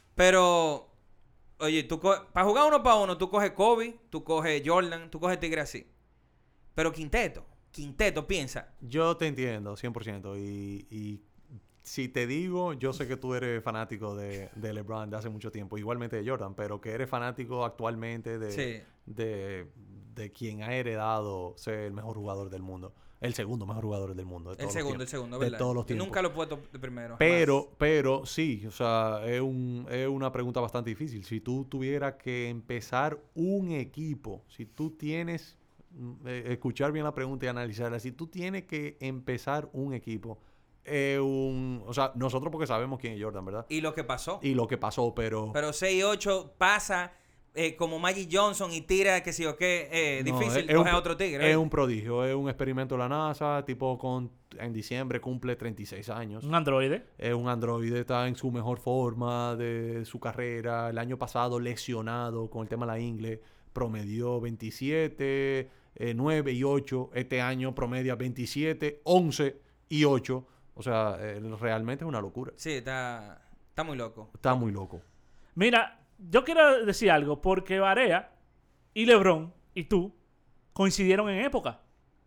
Pero, oye, tú para jugar uno para uno, tú coges Kobe, tú coges Jordan, tú coges tigre así. Pero quinteto, quinteto, piensa. Yo te entiendo, cien por ciento. Y, y si te digo, yo sé que tú eres fanático de, de LeBron de hace mucho tiempo, igualmente de Jordan, pero que eres fanático actualmente de, Sí. de, de quien ha heredado ser el mejor jugador del mundo. El segundo mejor jugador del mundo. De El todos los segundo, el tiempos. segundo, De ¿verdad? todos los Yo tiempos. nunca lo he puesto de primero. Pero, jamás. pero sí, o sea, es, un, es una pregunta bastante difícil. Si tú tuvieras que empezar un equipo, si tú tienes, mm, eh, escuchar bien la pregunta y analizarla, si tú tienes que empezar un equipo, es un, o sea, nosotros porque sabemos quién es Jordan, ¿verdad? Y lo que pasó. Y lo que pasó, pero... Pero seis ocho pasa eh, como Magic Johnson y tira que sí o qué. Eh, no, difícil es- es un coger a pro- otro tigre. Es ¿eh? un prodigio, es un experimento de la NASA, tipo con, en diciembre cumple treinta y seis años. Un androide. Es un androide, está en su mejor forma de su carrera. El año pasado lesionado con el tema de la ingle, promedió veintisiete, eh, nueve y ocho. Este año promedia veintisiete, once y ocho. O sea, eh, realmente es una locura. Sí, está, está muy loco. Está muy loco. Mira, yo quiero decir algo, porque Barea y LeBron y tú coincidieron en época.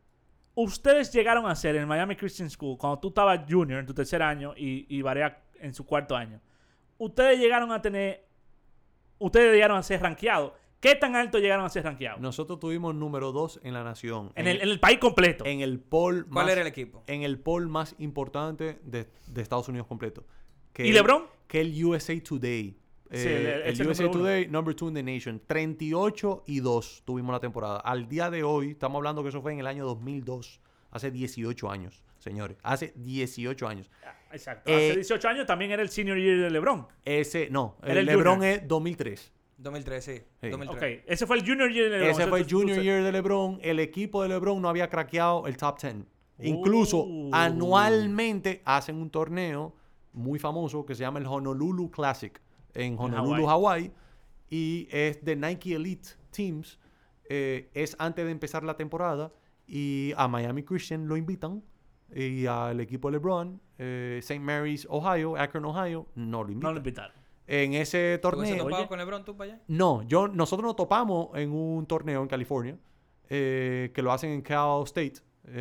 Ustedes llegaron a ser en Miami Christian School, cuando tú estabas junior en tu tercer año y, y Barea en su cuarto año. Ustedes llegaron a tener, ustedes llegaron a ser rankeados. ¿Qué tan alto llegaron a ser rankeados? Nosotros tuvimos número dos en la nación. en, el, en el país completo. en el poll ¿Cuál más, era el equipo? en el poll más importante de, de Estados Unidos completo. Que ¿Y el- LeBron? Que el U S A Today. Sí, Eh, el- el ese U S A número uno. Today, number two in the nation. treinta y ocho y dos tuvimos la temporada. Al día de hoy, estamos hablando que eso fue en el año dos mil dos. Hace dieciocho años, señores. Hace dieciocho años. Exacto. Eh, Hace dieciocho años también era el senior year de LeBron. Ese, no. Era El el LeBron junior. es dos mil tres. dos mil tres, sí. Sí. dos mil tres. Ok, ese fue el junior year de LeBron. Ese fue el Entonces, tú- junior tú- year de LeBron. El equipo de LeBron no había craqueado el top diez. Incluso Uh. anualmente hacen un torneo muy famoso que se llama el Honolulu Classic en Honolulu, Hawái. Y es de Nike Elite Teams. Eh, es antes de empezar la temporada. Y a Miami Christian lo invitan. Y al equipo de LeBron, eh, Saint Mary's, Ohio, Akron, Ohio, no lo No invitan. lo invitaron. En ese ¿Tú has torneo... topado Oye. con LeBron tú para allá? No, yo, nosotros nos topamos en un torneo en California eh, que lo hacen en Cal State,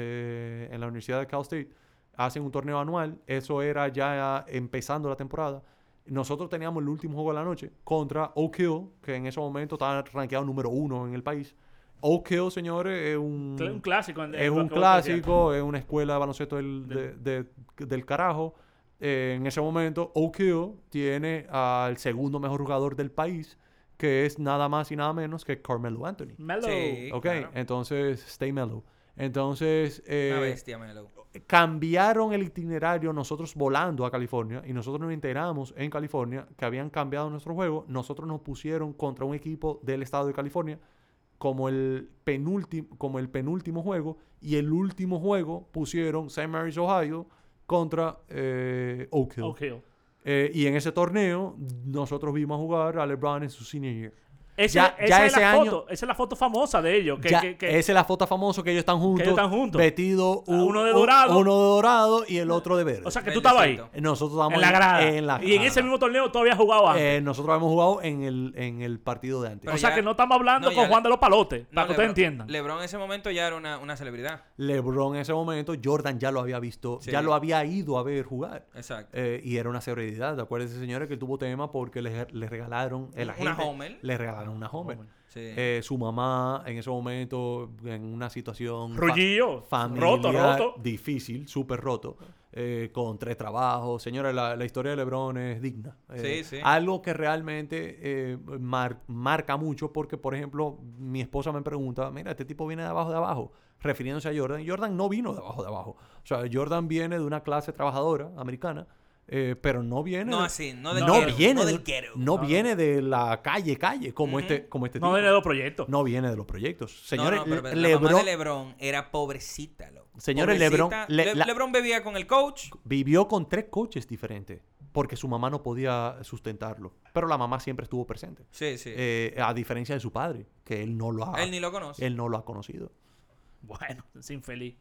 eh, en la Universidad de Cal State. Hacen un torneo anual. Eso era ya empezando la temporada. Nosotros teníamos el último juego de la noche contra Oak Hill, que en ese momento estaba rankeado número uno en el país. Oak Hill, señores, es un, Un clásico. en- es en un lo que vos clásico, es una escuela de baloncesto del, Del- de- de- del carajo. Eh, en ese momento, Oak Hill tiene al segundo mejor jugador del país, que es nada más y nada menos que Carmelo Anthony. decías. Melo. Sí. Ok, claro. entonces, stay mellow. Entonces, eh, Una bestia, Melo. cambiaron el itinerario nosotros volando a California y nosotros nos enteramos en California que habían cambiado nuestro juego. Nosotros nos pusieron contra un equipo del estado de California como el penúltimo, como el penúltimo juego, y el último juego pusieron Saint Mary's, Ohio contra eh, Oak Hill. Oak Hill. Eh, y en ese torneo nosotros vimos jugar a LeBron en su senior year. Ese- Ya- esa, ya es ese la año- foto, esa es la foto famosa de ellos. Que, Ya, que- que- esa es la foto famosa que ellos están juntos. ellos están juntos. Vestidos un- Uno de un- dorado. uno de dorado y el otro de verde. o sea, que tú estabas ahí. Verdecito. Nosotros estábamos En la grada. en la y en grada. ese mismo torneo tú habías jugado antes. Eh, nosotros habíamos jugado en el, en el partido de antes. Pero o sea, ya- que no estamos hablando no, con ya Juan le- de los Palotes. No, para que ustedes LeBron- entiendan. LeBron en ese momento ya era una, una celebridad. LeBron en ese momento, Jordan ya lo había visto, Sí. ya lo había ido a ver jugar. Exacto. Eh, y era una celebridad. Acuérdense, señores, que él tuvo tema porque le, le regalaron el Una agente. Homer. Le regalaron una Homer. Homer. Sí. Eh, su mamá en ese momento en una situación fa- Rullillo. familiar Roto, roto. difícil, súper roto, eh, con tres trabajos. Señores, la, la historia de LeBron es digna. Eh, Sí, sí. Algo que realmente eh, mar- marca mucho porque, por ejemplo, mi esposa me pregunta, mira, este tipo viene de abajo de abajo, refiriéndose a Jordan. Jordan no vino de abajo de abajo. O sea, Jordan viene de una clase trabajadora americana. Eh, pero no viene No de- así, no del no ghetto, viene no de- del ghetto. no No, viene de la calle calle como Ujú. este como este No tipo. viene de los proyectos. No viene de los proyectos. No, Señores, no, pero, pero Le- la mamá LeBron de LeBron era pobrecita, loco. Señores, Pobrecita. LeBron- Le- Le- la- LeBron bebía con el coach. vivió con tres coaches diferentes porque su mamá no podía sustentarlo, pero la mamá siempre estuvo presente. Sí, sí. Eh, a diferencia de su padre, que él no lo ha Él ni lo conoce. él no lo ha conocido. Bueno, es infeliz.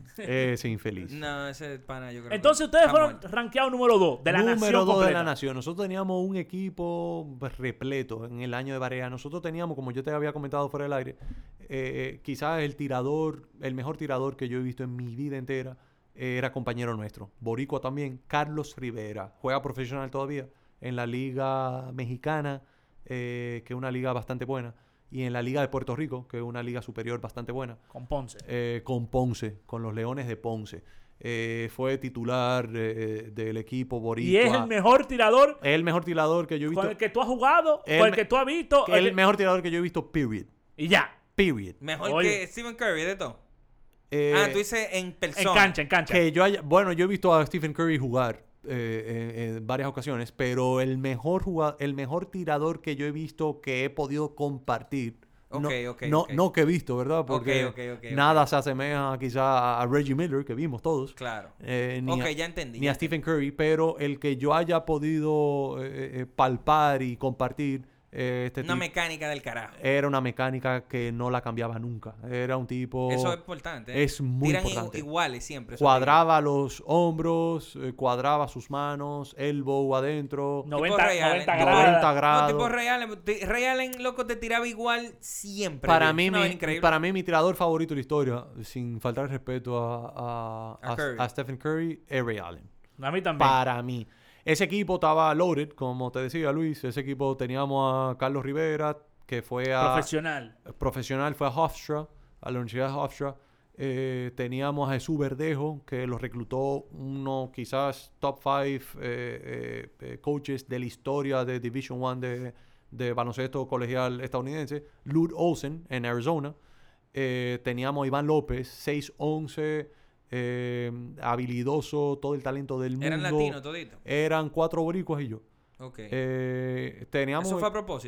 Ese infeliz. No, ese pana yo creo Entonces que ustedes está fueron muerto. rankeados número dos de la Número nación dos de completa. la nación. Nosotros teníamos un equipo pues, repleto en el año de Barea. Nosotros teníamos, como yo te había comentado fuera del aire, eh, quizás el tirador, el mejor tirador que yo he visto en mi vida entera, eh, era compañero nuestro. Boricua también, Carlos Rivera. Juega profesional todavía en la Liga Mexicana, eh, que es una liga bastante buena. Y en la Liga de Puerto Rico, que es una liga superior bastante buena. Con Ponce. Eh, con Ponce, con los Leones de Ponce. Eh, fue titular eh, del equipo Boricua. Y es el mejor tirador Es el mejor tirador que yo he visto. con el que tú has jugado, El con el me- que tú has visto. que es el el que- mejor tirador que yo he visto, period. Y ya. Period. Mejor Oye. que Stephen Curry de todo. Eh, ah, tú dices en persona. En cancha, en cancha. que yo haya- bueno, yo he visto a Stephen Curry jugar eh, en, en varias ocasiones, pero el mejor jugador, el mejor tirador que yo he visto que he podido compartir. no, Ok, ok, no, ok. no que he visto, ¿verdad? Porque ok, ok, ok. nada se asemeja quizá a Reggie Miller, que vimos todos. Claro. eh, ni ok, a- ya entendí. ni ya a Stephen Curry, pero el que yo haya podido eh, eh, palpar y compartir eh, este Una tipo, mecánica del carajo. era una mecánica que no la cambiaba nunca. Era un tipo... Eso es importante. ¿eh? es muy Tiran importante. i- iguales siempre. esos Cuadraba los hombros, eh, cuadraba sus manos, elbow adentro. noventa, Ray Allen. noventa noventa grados. tigres. grados. No, tipo Ray Allen. Ti- Ray Allen, loco, te tiraba igual siempre. Para güey. mí, Una mi, vaina increíble. para mí, mi tirador favorito de la historia, sin faltar respeto a, a, A a- Curry. a Stephen Curry, es Ray Allen. A mí también. Para mí. Ese equipo estaba loaded, como te decía Luis. Ese equipo teníamos a Carlos Rivera, que fue a... Profesional. profesional, fue a Hofstra, a la Universidad de Hofstra. Eh, teníamos a Jesús Verdejo, que lo reclutó uno quizás top five eh, eh, coaches de la historia de Division One de, de baloncesto colegial estadounidense. Lute Olsen en Arizona. Eh, teníamos a Iván López, seis once, eh, habilidoso, todo el talento del mundo. Eran latinos toditos. Eran cuatro boricuas y yo. Ok. Eh, teníamos... Eso fue a propósito.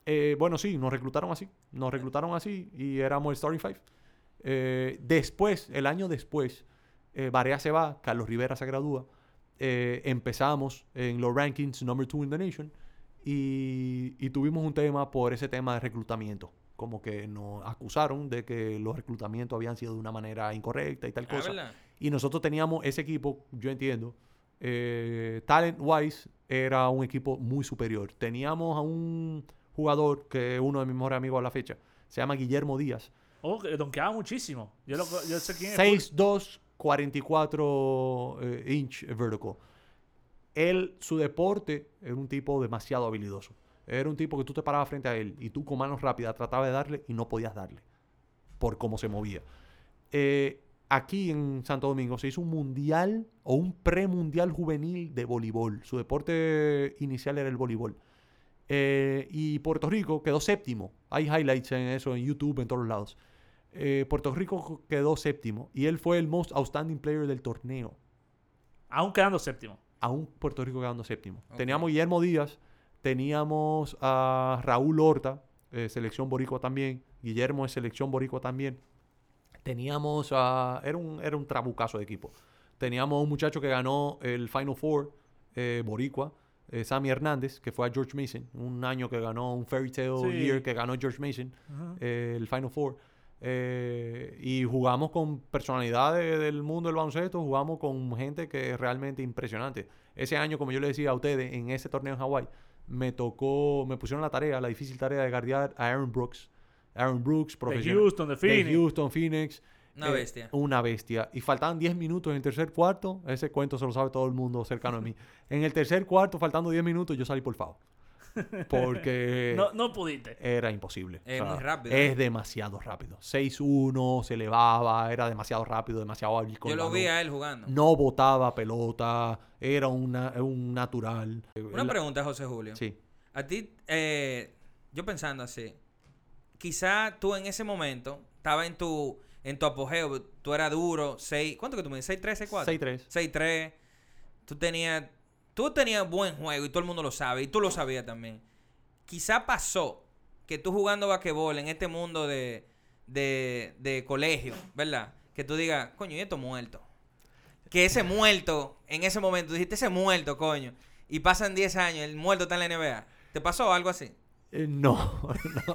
Eh, bueno, sí, nos reclutaron así. Nos reclutaron así y éramos el Starting Five. Eh, después, el año después, eh, Barea se va, Carlos Rivera se gradúa. Eh, empezamos en los rankings number two in the nation y, y tuvimos un tema por ese tema de reclutamiento. Como que nos acusaron de que los reclutamientos habían sido de una manera incorrecta y tal Ah, cosa. ¿verdad? Y nosotros teníamos ese equipo, yo entiendo, eh, talent-wise, era un equipo muy superior. Teníamos a un jugador que es uno de mis mejores amigos a la fecha. Se llama Guillermo Díaz. Oh, que donkeaba muchísimo. Yo, lo, yo sé quién es. seis dos, cuarenta y cuatro eh, inch vertical. Él, su deporte, era un tipo demasiado habilidoso. Era un tipo que tú te parabas frente a él y tú con manos rápidas tratabas de darle y no podías darle por cómo se movía. Eh, aquí en Santo Domingo se hizo un mundial o un premundial juvenil de voleibol. Su deporte inicial era el voleibol. Eh, y Puerto Rico quedó séptimo. Hay highlights en eso, en YouTube, en todos lados. Eh, Puerto Rico quedó séptimo y él fue el most outstanding player del torneo. Aún quedando séptimo. Aún Puerto Rico quedando séptimo. Ok. Teníamos a Guillermo Díaz, teníamos a Raúl Horta, eh, selección boricua también. Guillermo es selección boricua también. Teníamos a... Era un, era un trabucazo de equipo. Teníamos a un muchacho que ganó el Final Four, eh, boricua, eh, Sammy Hernández, que fue a George Mason. Un año que ganó un Fairy Tale Sí. Year que ganó George Mason, Ajá. eh, el Final Four. Eh, y jugamos con personalidades del mundo del baloncesto, jugamos con gente que es realmente impresionante. Ese año, como yo le decía a ustedes, en ese torneo en Hawái, me tocó, me pusieron la tarea, la difícil tarea de guardiar a Aaron Brooks. Aaron Brooks, De profesional. Houston, de Phoenix. De Houston, Phoenix. Una Eh, bestia. Una bestia. Y faltaban diez minutos en el tercer cuarto. Ese cuento se lo sabe todo el mundo cercano a mí. En el tercer cuarto, faltando diez minutos, yo salí por foul. Porque No, no pudiste. era imposible. Es muy rápido, Es ¿eh? demasiado rápido. seis uno, se elevaba, era demasiado rápido, demasiado hábil con Yo el lo balón. vi a él jugando. No botaba pelota, era una, un natural. Una El- pregunta, José Julio. Sí. A ti, eh, yo pensando así, quizá tú en ese momento estabas en tu, en tu apogeo, tú eras duro, seis, ¿cuánto que tú me dices? seis tres, seis cuatro. seis tres. seis tres. Tú tenías, tú tenías buen juego y todo el mundo lo sabe y tú lo sabías también. Quizá pasó que tú jugando basquetbol en este mundo de, de, de colegio, ¿verdad? Que tú digas, coño, y esto muerto. Que ese muerto, en ese momento, dijiste ese muerto, coño. Y pasan diez años, el muerto está en la N B A. ¿Te pasó algo así? Eh, no, no.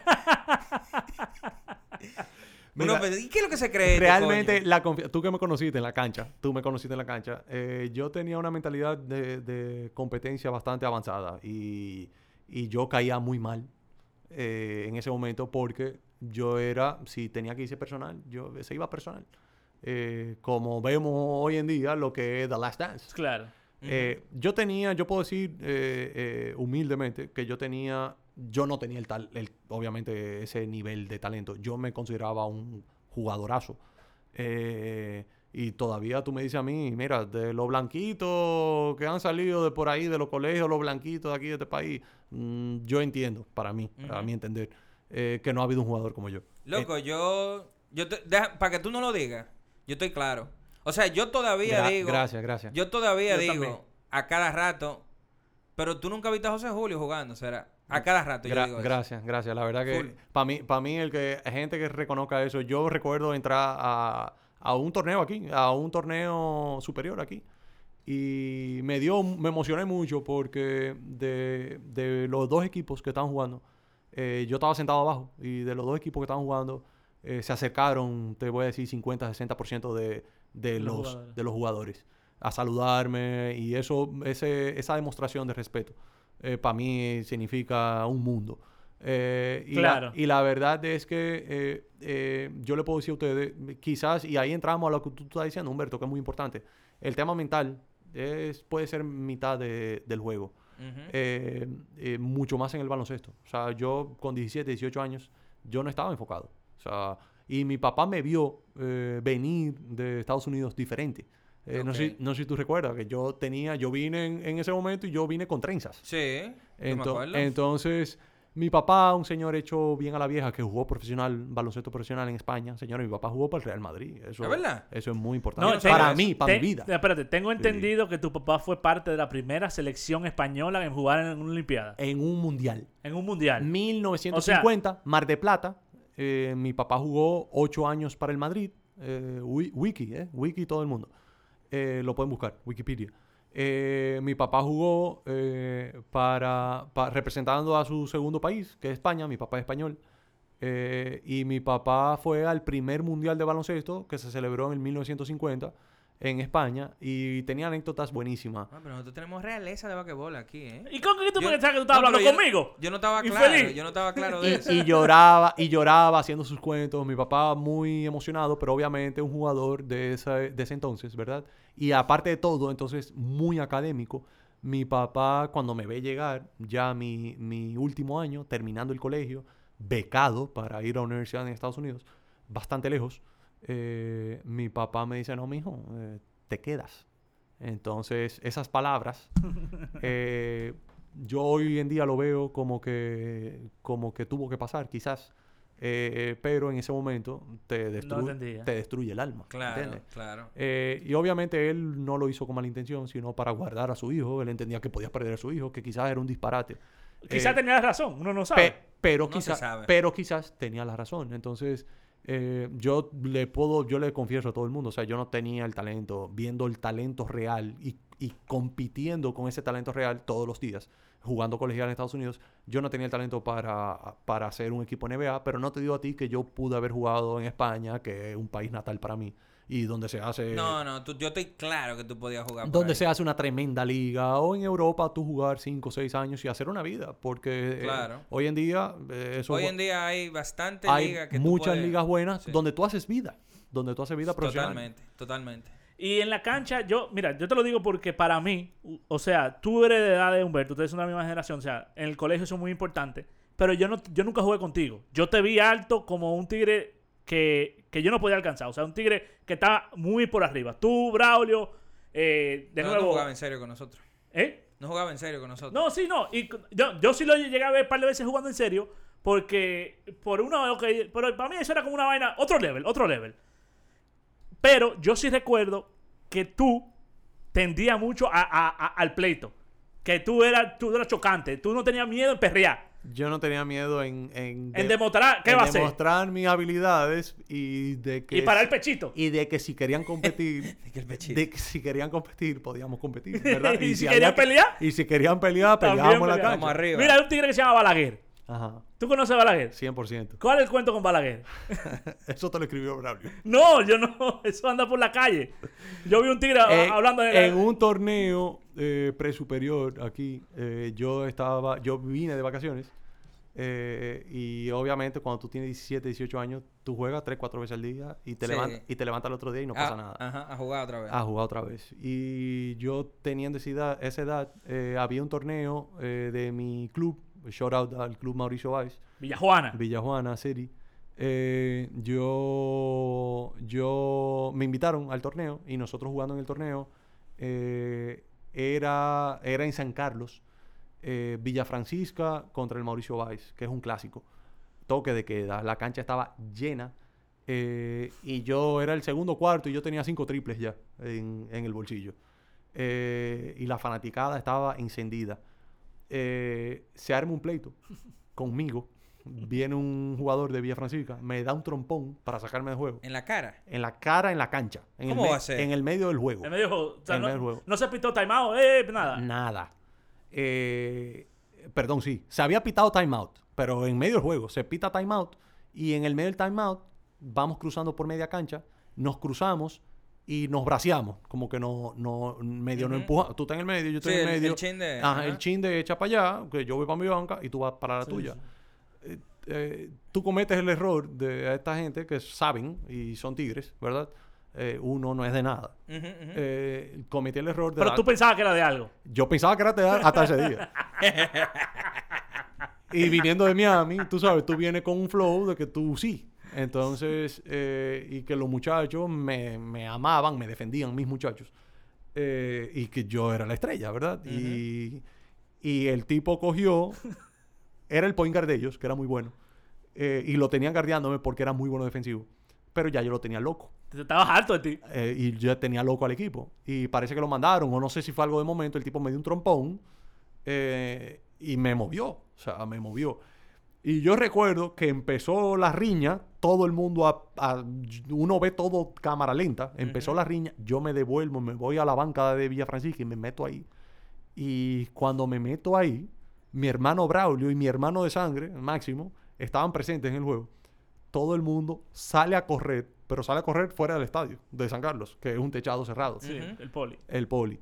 Mira, Uno pe- ¿Y qué es lo que se cree? este realmente, coño? la confi- tú que me conociste en la cancha, tú me conociste en la cancha, eh, yo tenía una mentalidad de, de competencia bastante avanzada y, y yo caía muy mal eh, en ese momento porque yo era, si tenía que irse personal, yo se iba personal. Eh, como vemos hoy en día lo que es The Last Dance. Claro. Eh, yo tenía, yo puedo decir eh, eh, humildemente que yo tenía, yo no tenía el tal, el, obviamente ese nivel de talento. Yo me consideraba un jugadorazo. Eh, y todavía tú me dices a mí, mira, de los blanquitos que han salido de por ahí, de los colegios, los blanquitos de aquí de este país, mm, yo entiendo, para mí, a Ujú. mi entender, eh, que no ha habido un jugador como yo. Loco, yo... yo te- deja- para que tú no lo digas, yo estoy claro. O sea, yo todavía Gra- digo... Gracias, gracias. Yo todavía Yo digo también. a cada rato, pero tú nunca viste a José Julio jugando, será. A cada rato yo Gra- digo eso. gracias, gracias. La verdad Full. que para mí, para mí el que gente que reconozca eso, yo recuerdo entrar a, a un torneo aquí, a un torneo superior aquí. Y me dio, me emocioné mucho porque de, de los dos equipos que estaban jugando, eh, yo estaba sentado abajo y de los dos equipos que estaban jugando, eh, se acercaron, te voy a decir, cincuenta, sesenta por ciento de, de, los los, jugadores. de los jugadores a saludarme y eso, ese, esa demostración de respeto para mí significa un mundo. Eh, y, Claro. la, y la verdad es que eh, eh, yo le puedo decir a ustedes, quizás, y ahí entramos a lo que tú, tú estás diciendo, Humberto, que es muy importante. El tema mental es, puede ser mitad de- del juego. Ujú. Eh, eh, mucho más en el baloncesto. O sea, yo con diecisiete, dieciocho años, yo no estaba enfocado. O sea, y mi papá me vio eh, venir de Estados Unidos diferente. Eh, no, sé, Ok. no sé si tú recuerdas que yo tenía, yo vine en, en ese momento y yo vine con trenzas. Sí, yo me Ento- acuerdo. entonces, Mi papá, un señor hecho bien a la vieja que jugó profesional, baloncesto profesional en España. Señores, mi papá jugó para el Real Madrid. Eso, ¿Es verdad? Eso es muy importante. No, para tengo- mí, para Te- mi vida. Espérate, tengo entendido que tu papá fue parte de la primera selección española en jugar en una Olimpiada. En un mundial. En un mundial. mil novecientos cincuenta, Mar de Plata. Eh, mi papá jugó ocho años para el Madrid. Eh, wi- wiki, ¿eh? Wiki todo el mundo. Eh, lo pueden buscar, Wikipedia. Eh, mi papá jugó eh, para, pa- representando a su segundo país, que es España. Mi papá es español. Eh, y mi papá fue al primer mundial de baloncesto que se celebró en el mil novecientos cincuenta en España. Y tenía anécdotas buenísimas. Ah, pero nosotros tenemos realeza de basquetbol aquí, ¿eh? ¿Y con qué tú Yo- pensabas que tú estabas no, hablando pero yo no- conmigo? Yo no estaba Infeliz. claro, yo no estaba claro de eso. Y, y lloraba, y lloraba haciendo sus cuentos. Mi papá muy emocionado, pero obviamente un jugador de, esa, de ese entonces, ¿verdad? Y aparte de todo, entonces muy académico. Mi papá, cuando me ve llegar, ya mi, mi último año, terminando el colegio, becado para ir a la universidad en Estados Unidos, bastante lejos, eh, mi papá me dice, no, mijo, eh, te quedas. Entonces, esas palabras, eh, yo hoy en día lo veo como que, como que tuvo que pasar, quizás. Eh, pero en ese momento te, destru- No entendía. te destruye el alma. Claro, ¿entiendes? claro. Eh, y obviamente él no lo hizo con mala intención, sino para guardar a su hijo. Él entendía que podía perder a su hijo, que quizás era un disparate. Quizás Eh, tenía razón, uno no Pe- sabe. pero, No se quizás, sabe. pero quizás tenía la razón. Entonces, eh, yo le puedo, yo le confieso a todo el mundo, o sea, yo no tenía el talento, viendo el talento real y, y compitiendo con ese talento real todos los días, jugando colegial en Estados Unidos, yo no tenía el talento para, para hacer un equipo N B A, pero no te digo a ti que yo pude haber jugado en España, que es un país natal para mí, y donde se hace... No, no, tú- yo estoy claro que tú podías jugar por Donde ahí. se hace una tremenda liga, o en Europa tú jugar cinco o seis años y hacer una vida, porque eh, Claro. hoy en día eh, eso Hoy en día hay bastante hay ligas que tú muchas puedes- ligas buenas Sí. donde tú haces vida, donde tú haces vida profesional. Totalmente, totalmente. Y en la cancha, yo, mira, yo te lo digo porque para mí, u- o sea, tú eres de edad de Humberto, ustedes son de la misma generación, o sea, en el colegio son muy importantes, pero yo no, yo nunca jugué contigo. Yo te vi alto como un tigre que, que yo no podía alcanzar, o sea, un tigre que estaba muy por arriba. Tú, Braulio, eh, de no, nuevo... no jugaba en serio con nosotros. ¿Eh? No jugaba en serio con nosotros. No, sí, no. Y c- yo, yo sí lo llegué a ver un par de veces jugando en serio. Porque por una... ok, pero para mí eso era como una vaina... Otro level, otro level. Pero yo sí recuerdo que tú tendías mucho a, a- a- al pleito. Que tú eras, tú eras chocante. Tú no tenías miedo en perrear. Yo no tenía miedo en, en, En demostrar... ¿Qué en va a hacer? demostrar mis habilidades y de que Y parar el pechito. y de que si querían competir, Que el pechito. de que si querían competir podíamos competir, ¿verdad? Y si había querían que- pelear, y si querían pelear, también peleábamos en la peleábamos. Vamos cancha. arriba. Mira, hay un tigre que se llama Balaguer. Ajá, ¿Tú conoces a Balaguer? cien por ciento. ¿Cuál es el cuento con Balaguer? Eso te lo escribió Braulio. No, yo no. Eso anda por la calle. Yo vi un tigre a- En- hablando de... En un torneo eh, presuperior aquí, eh, yo estaba, yo vine de vacaciones eh, y obviamente cuando tú tienes diecisiete, dieciocho años, tú juegas tres, cuatro veces al día y te Sí. levantas y te levantas el otro día y no Ah, pasa nada. Ajá, a jugar otra vez. A jugar otra vez. Y yo teniendo esa edad, esa edad eh, había un torneo eh, de mi club, shout out al club Mauricio Valls, Villajuana. Villajuana City. Eh, yo, yo me invitaron al torneo y nosotros jugando en el torneo eh, era, era en San Carlos, eh, Villa Francisca contra el Mauricio Valls, que es un clásico. Toque de queda, la cancha estaba llena eh, y yo era el segundo cuarto y yo tenía cinco triples ya en, en el bolsillo. Eh, y la fanaticada estaba encendida. Eh, se arma un pleito conmigo. Viene un jugador de Villa Francisca, me da un trompón para sacarme de juego. En la cara. En la cara, en la cancha. En ¿Cómo el me- va a ser? En el medio del juego. En medio del juego. O sea, En no, medio del juego. no se pitó timeout, eh, nada. Nada. Eh, perdón, sí. Se había pitado timeout, pero en medio del juego se pita timeout y en el medio del timeout vamos cruzando por media cancha, nos cruzamos y nos braceamos, como que no, no medio no Ujú. empuja. Tú estás en el medio, yo estoy Sí, en el- el medio. el chin de- Ajá, ajá. el chin de echa para allá, que yo voy para mi banca y tú vas para la Sí, tuya. sí. Eh, eh, tú cometes el error de esta gente que saben y son tigres, ¿verdad? Eh, uno no es de nada. Ujú, ujú. Eh, cometí el error de Pero dar- tú pensabas que era de algo. Yo pensaba que era teatro hasta ese día. Y viniendo de Miami, tú sabes, tú vienes con un flow de que tú sí. Entonces, eh, y que los muchachos me, me amaban, me defendían mis muchachos. Eh, y que yo era la estrella, ¿verdad? y, y el tipo cogió era el point guard de ellos, que era muy bueno. Eh, y lo tenían guardiándome porque era muy bueno defensivo. Pero ya yo lo tenía loco. Te estabas harto de ti. Eh, y yo tenía loco al equipo. Y parece que lo mandaron, o no sé si fue algo de momento. El tipo me dio un trompón eh, y me movió. O sea, me movió. Y yo recuerdo que empezó la riña. Todo el mundo, a, a, uno ve todo cámara lenta. Empezó uh-huh. la riña. Yo me devuelvo, me voy a la banca de Villa Francisca y me meto ahí. Y cuando me meto ahí, mi hermano Braulio y mi hermano de sangre, Máximo, estaban presentes en el juego. Todo el mundo sale a correr, pero sale a correr fuera del estadio de San Carlos, que es un techado cerrado. Sí, uh-huh. el Poli. El Poli.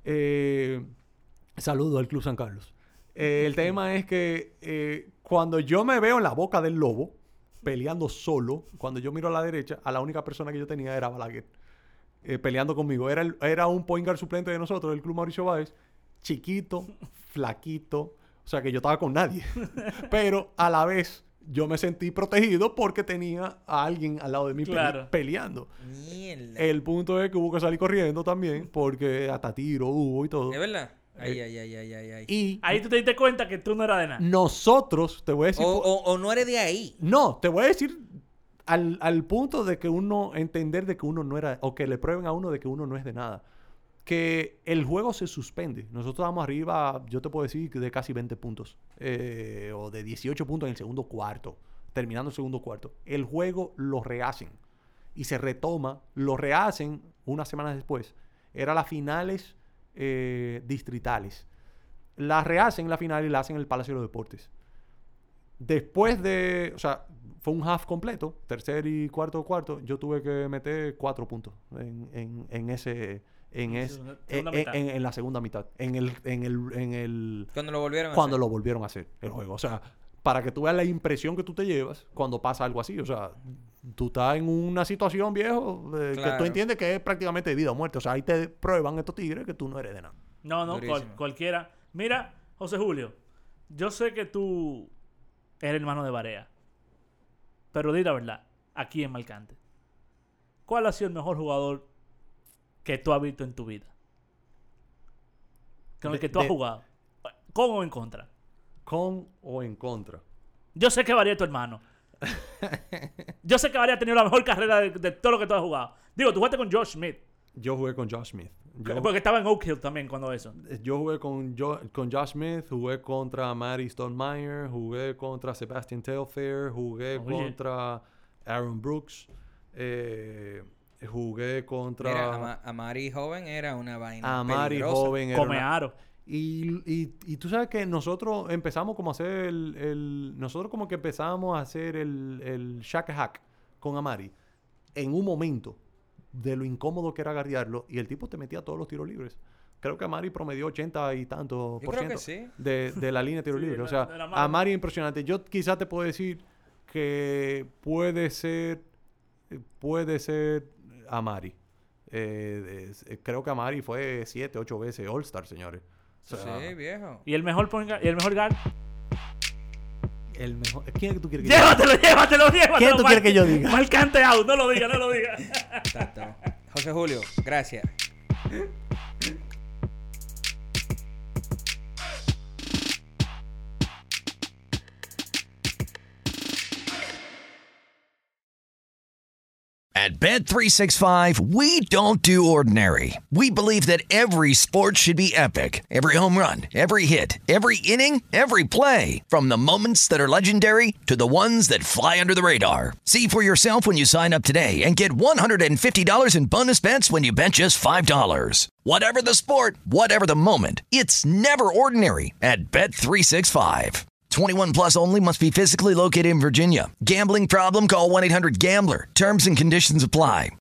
Eh, saludo al Club San Carlos. Eh, el tema es que eh, cuando yo me veo en la boca del lobo, peleando solo, cuando yo miro a la derecha, a la única persona que yo tenía era Balaguer, eh, peleando conmigo. Era, el, era un point guard suplente de nosotros, del Club Mauricio Báez, chiquito, flaquito, o sea que yo estaba con nadie. Pero a la vez yo me sentí protegido porque tenía a alguien al lado de mí claro. pele- peleando. Mierda. El punto es que hubo que salir corriendo también porque hasta tiro hubo y todo. ¿Es verdad? Ay, eh, ay, ay, ay, ay, ay. Y ahí tú te diste cuenta que tú no eras de nada. Nosotros, te voy a decir... O, o, o no eres de ahí. No, te voy a decir al, al punto de que uno... Entender de que uno no era... O que le prueben a uno de que uno no es de nada. Que el juego se suspende. Nosotros vamos arriba, yo te puedo decir, de casi veinte puntos. Eh, o de dieciocho puntos en el segundo cuarto. Terminando el segundo cuarto. El juego lo rehacen. Y se retoma. Lo rehacen unas semanas después. Era las finales eh, distritales. La rehacen la final y la hacen en el Palacio de los Deportes. Después de... O sea, fue un half completo. Tercer y cuarto cuarto. Yo tuve que meter cuatro puntos en, en, en ese... En, es, en, en, en la segunda mitad. En el, en el, en el cuando lo volvieron a cuando hacer. lo volvieron a hacer el juego. O sea, para que tú veas la impresión que tú te llevas cuando pasa algo así. O sea, tú estás en una situación, viejo, eh, claro. que tú entiendes que es prácticamente de vida o muerte. O sea, ahí te prueban estos tigres que tú no eres de nada. No, no, cual, cualquiera. Mira, José Julio, yo sé que tú eres hermano de Barea. Pero di la verdad, aquí en Marcante, ¿cuál ha sido el mejor jugador que tú has visto en tu vida? Con el que tú de, has jugado. ¿Con o en contra? Con o en contra. Yo sé que Barea es tu hermano. Yo sé que Barea ha tenido la mejor carrera de, de todo lo que tú has jugado. Digo, tú jugaste con Josh Smith. Yo jugué con Josh Smith. Yo, porque estaba en Oak Hill también cuando eso. Yo jugué con, yo, con Josh Smith, jugué contra Matty Stonemeyer, jugué contra Sebastian Telfair, jugué Oye. contra Aaron Brooks. Eh... Jugué contra... Mira, Am- Amari joven era una vaina Amari peligrosa. joven era Come una... aro. Y, y, y tú sabes que nosotros empezamos como a hacer el... el nosotros como que empezamos a hacer el, el shack hack con Amari. En un momento de lo incómodo que era guardiarlo. Y el tipo te metía todos los tiros libres. Creo que Amari promedió ochenta y tantos por ciento sí. de, de la línea de tiros sí, libres. O sea, Amari impresionante. Yo quizás te puedo decir que puede ser... Puede ser... Amari. Eh, eh, creo que Amari fue siete, ocho veces All-Star, señores. O sea, sí, viejo. ¿Y el mejor point guard? ¿Y el mejor guard? El mejor... ¿Quién es que tú quieres que llévatelo, yo diga? Llévatelo, llévatelo, llévatelo. ¿Quién tú quieres que yo diga? Marcante out. No lo diga, no lo diga. Exacto. José Julio, gracias. At Bet three sixty-five, we don't do ordinary. We believe that every sport should be epic. Every home run, every hit, every inning, every play. From the moments that are legendary to the ones that fly under the radar. See for yourself when you sign up today and get one hundred fifty dollars in bonus bets when you bet just five dollars. Whatever the sport, whatever the moment, it's never ordinary at Bet three sixty-five. twenty-one plus only. Must be physically located in Virginia. Gambling problem? Call one eight hundred gambler. Terms and conditions apply.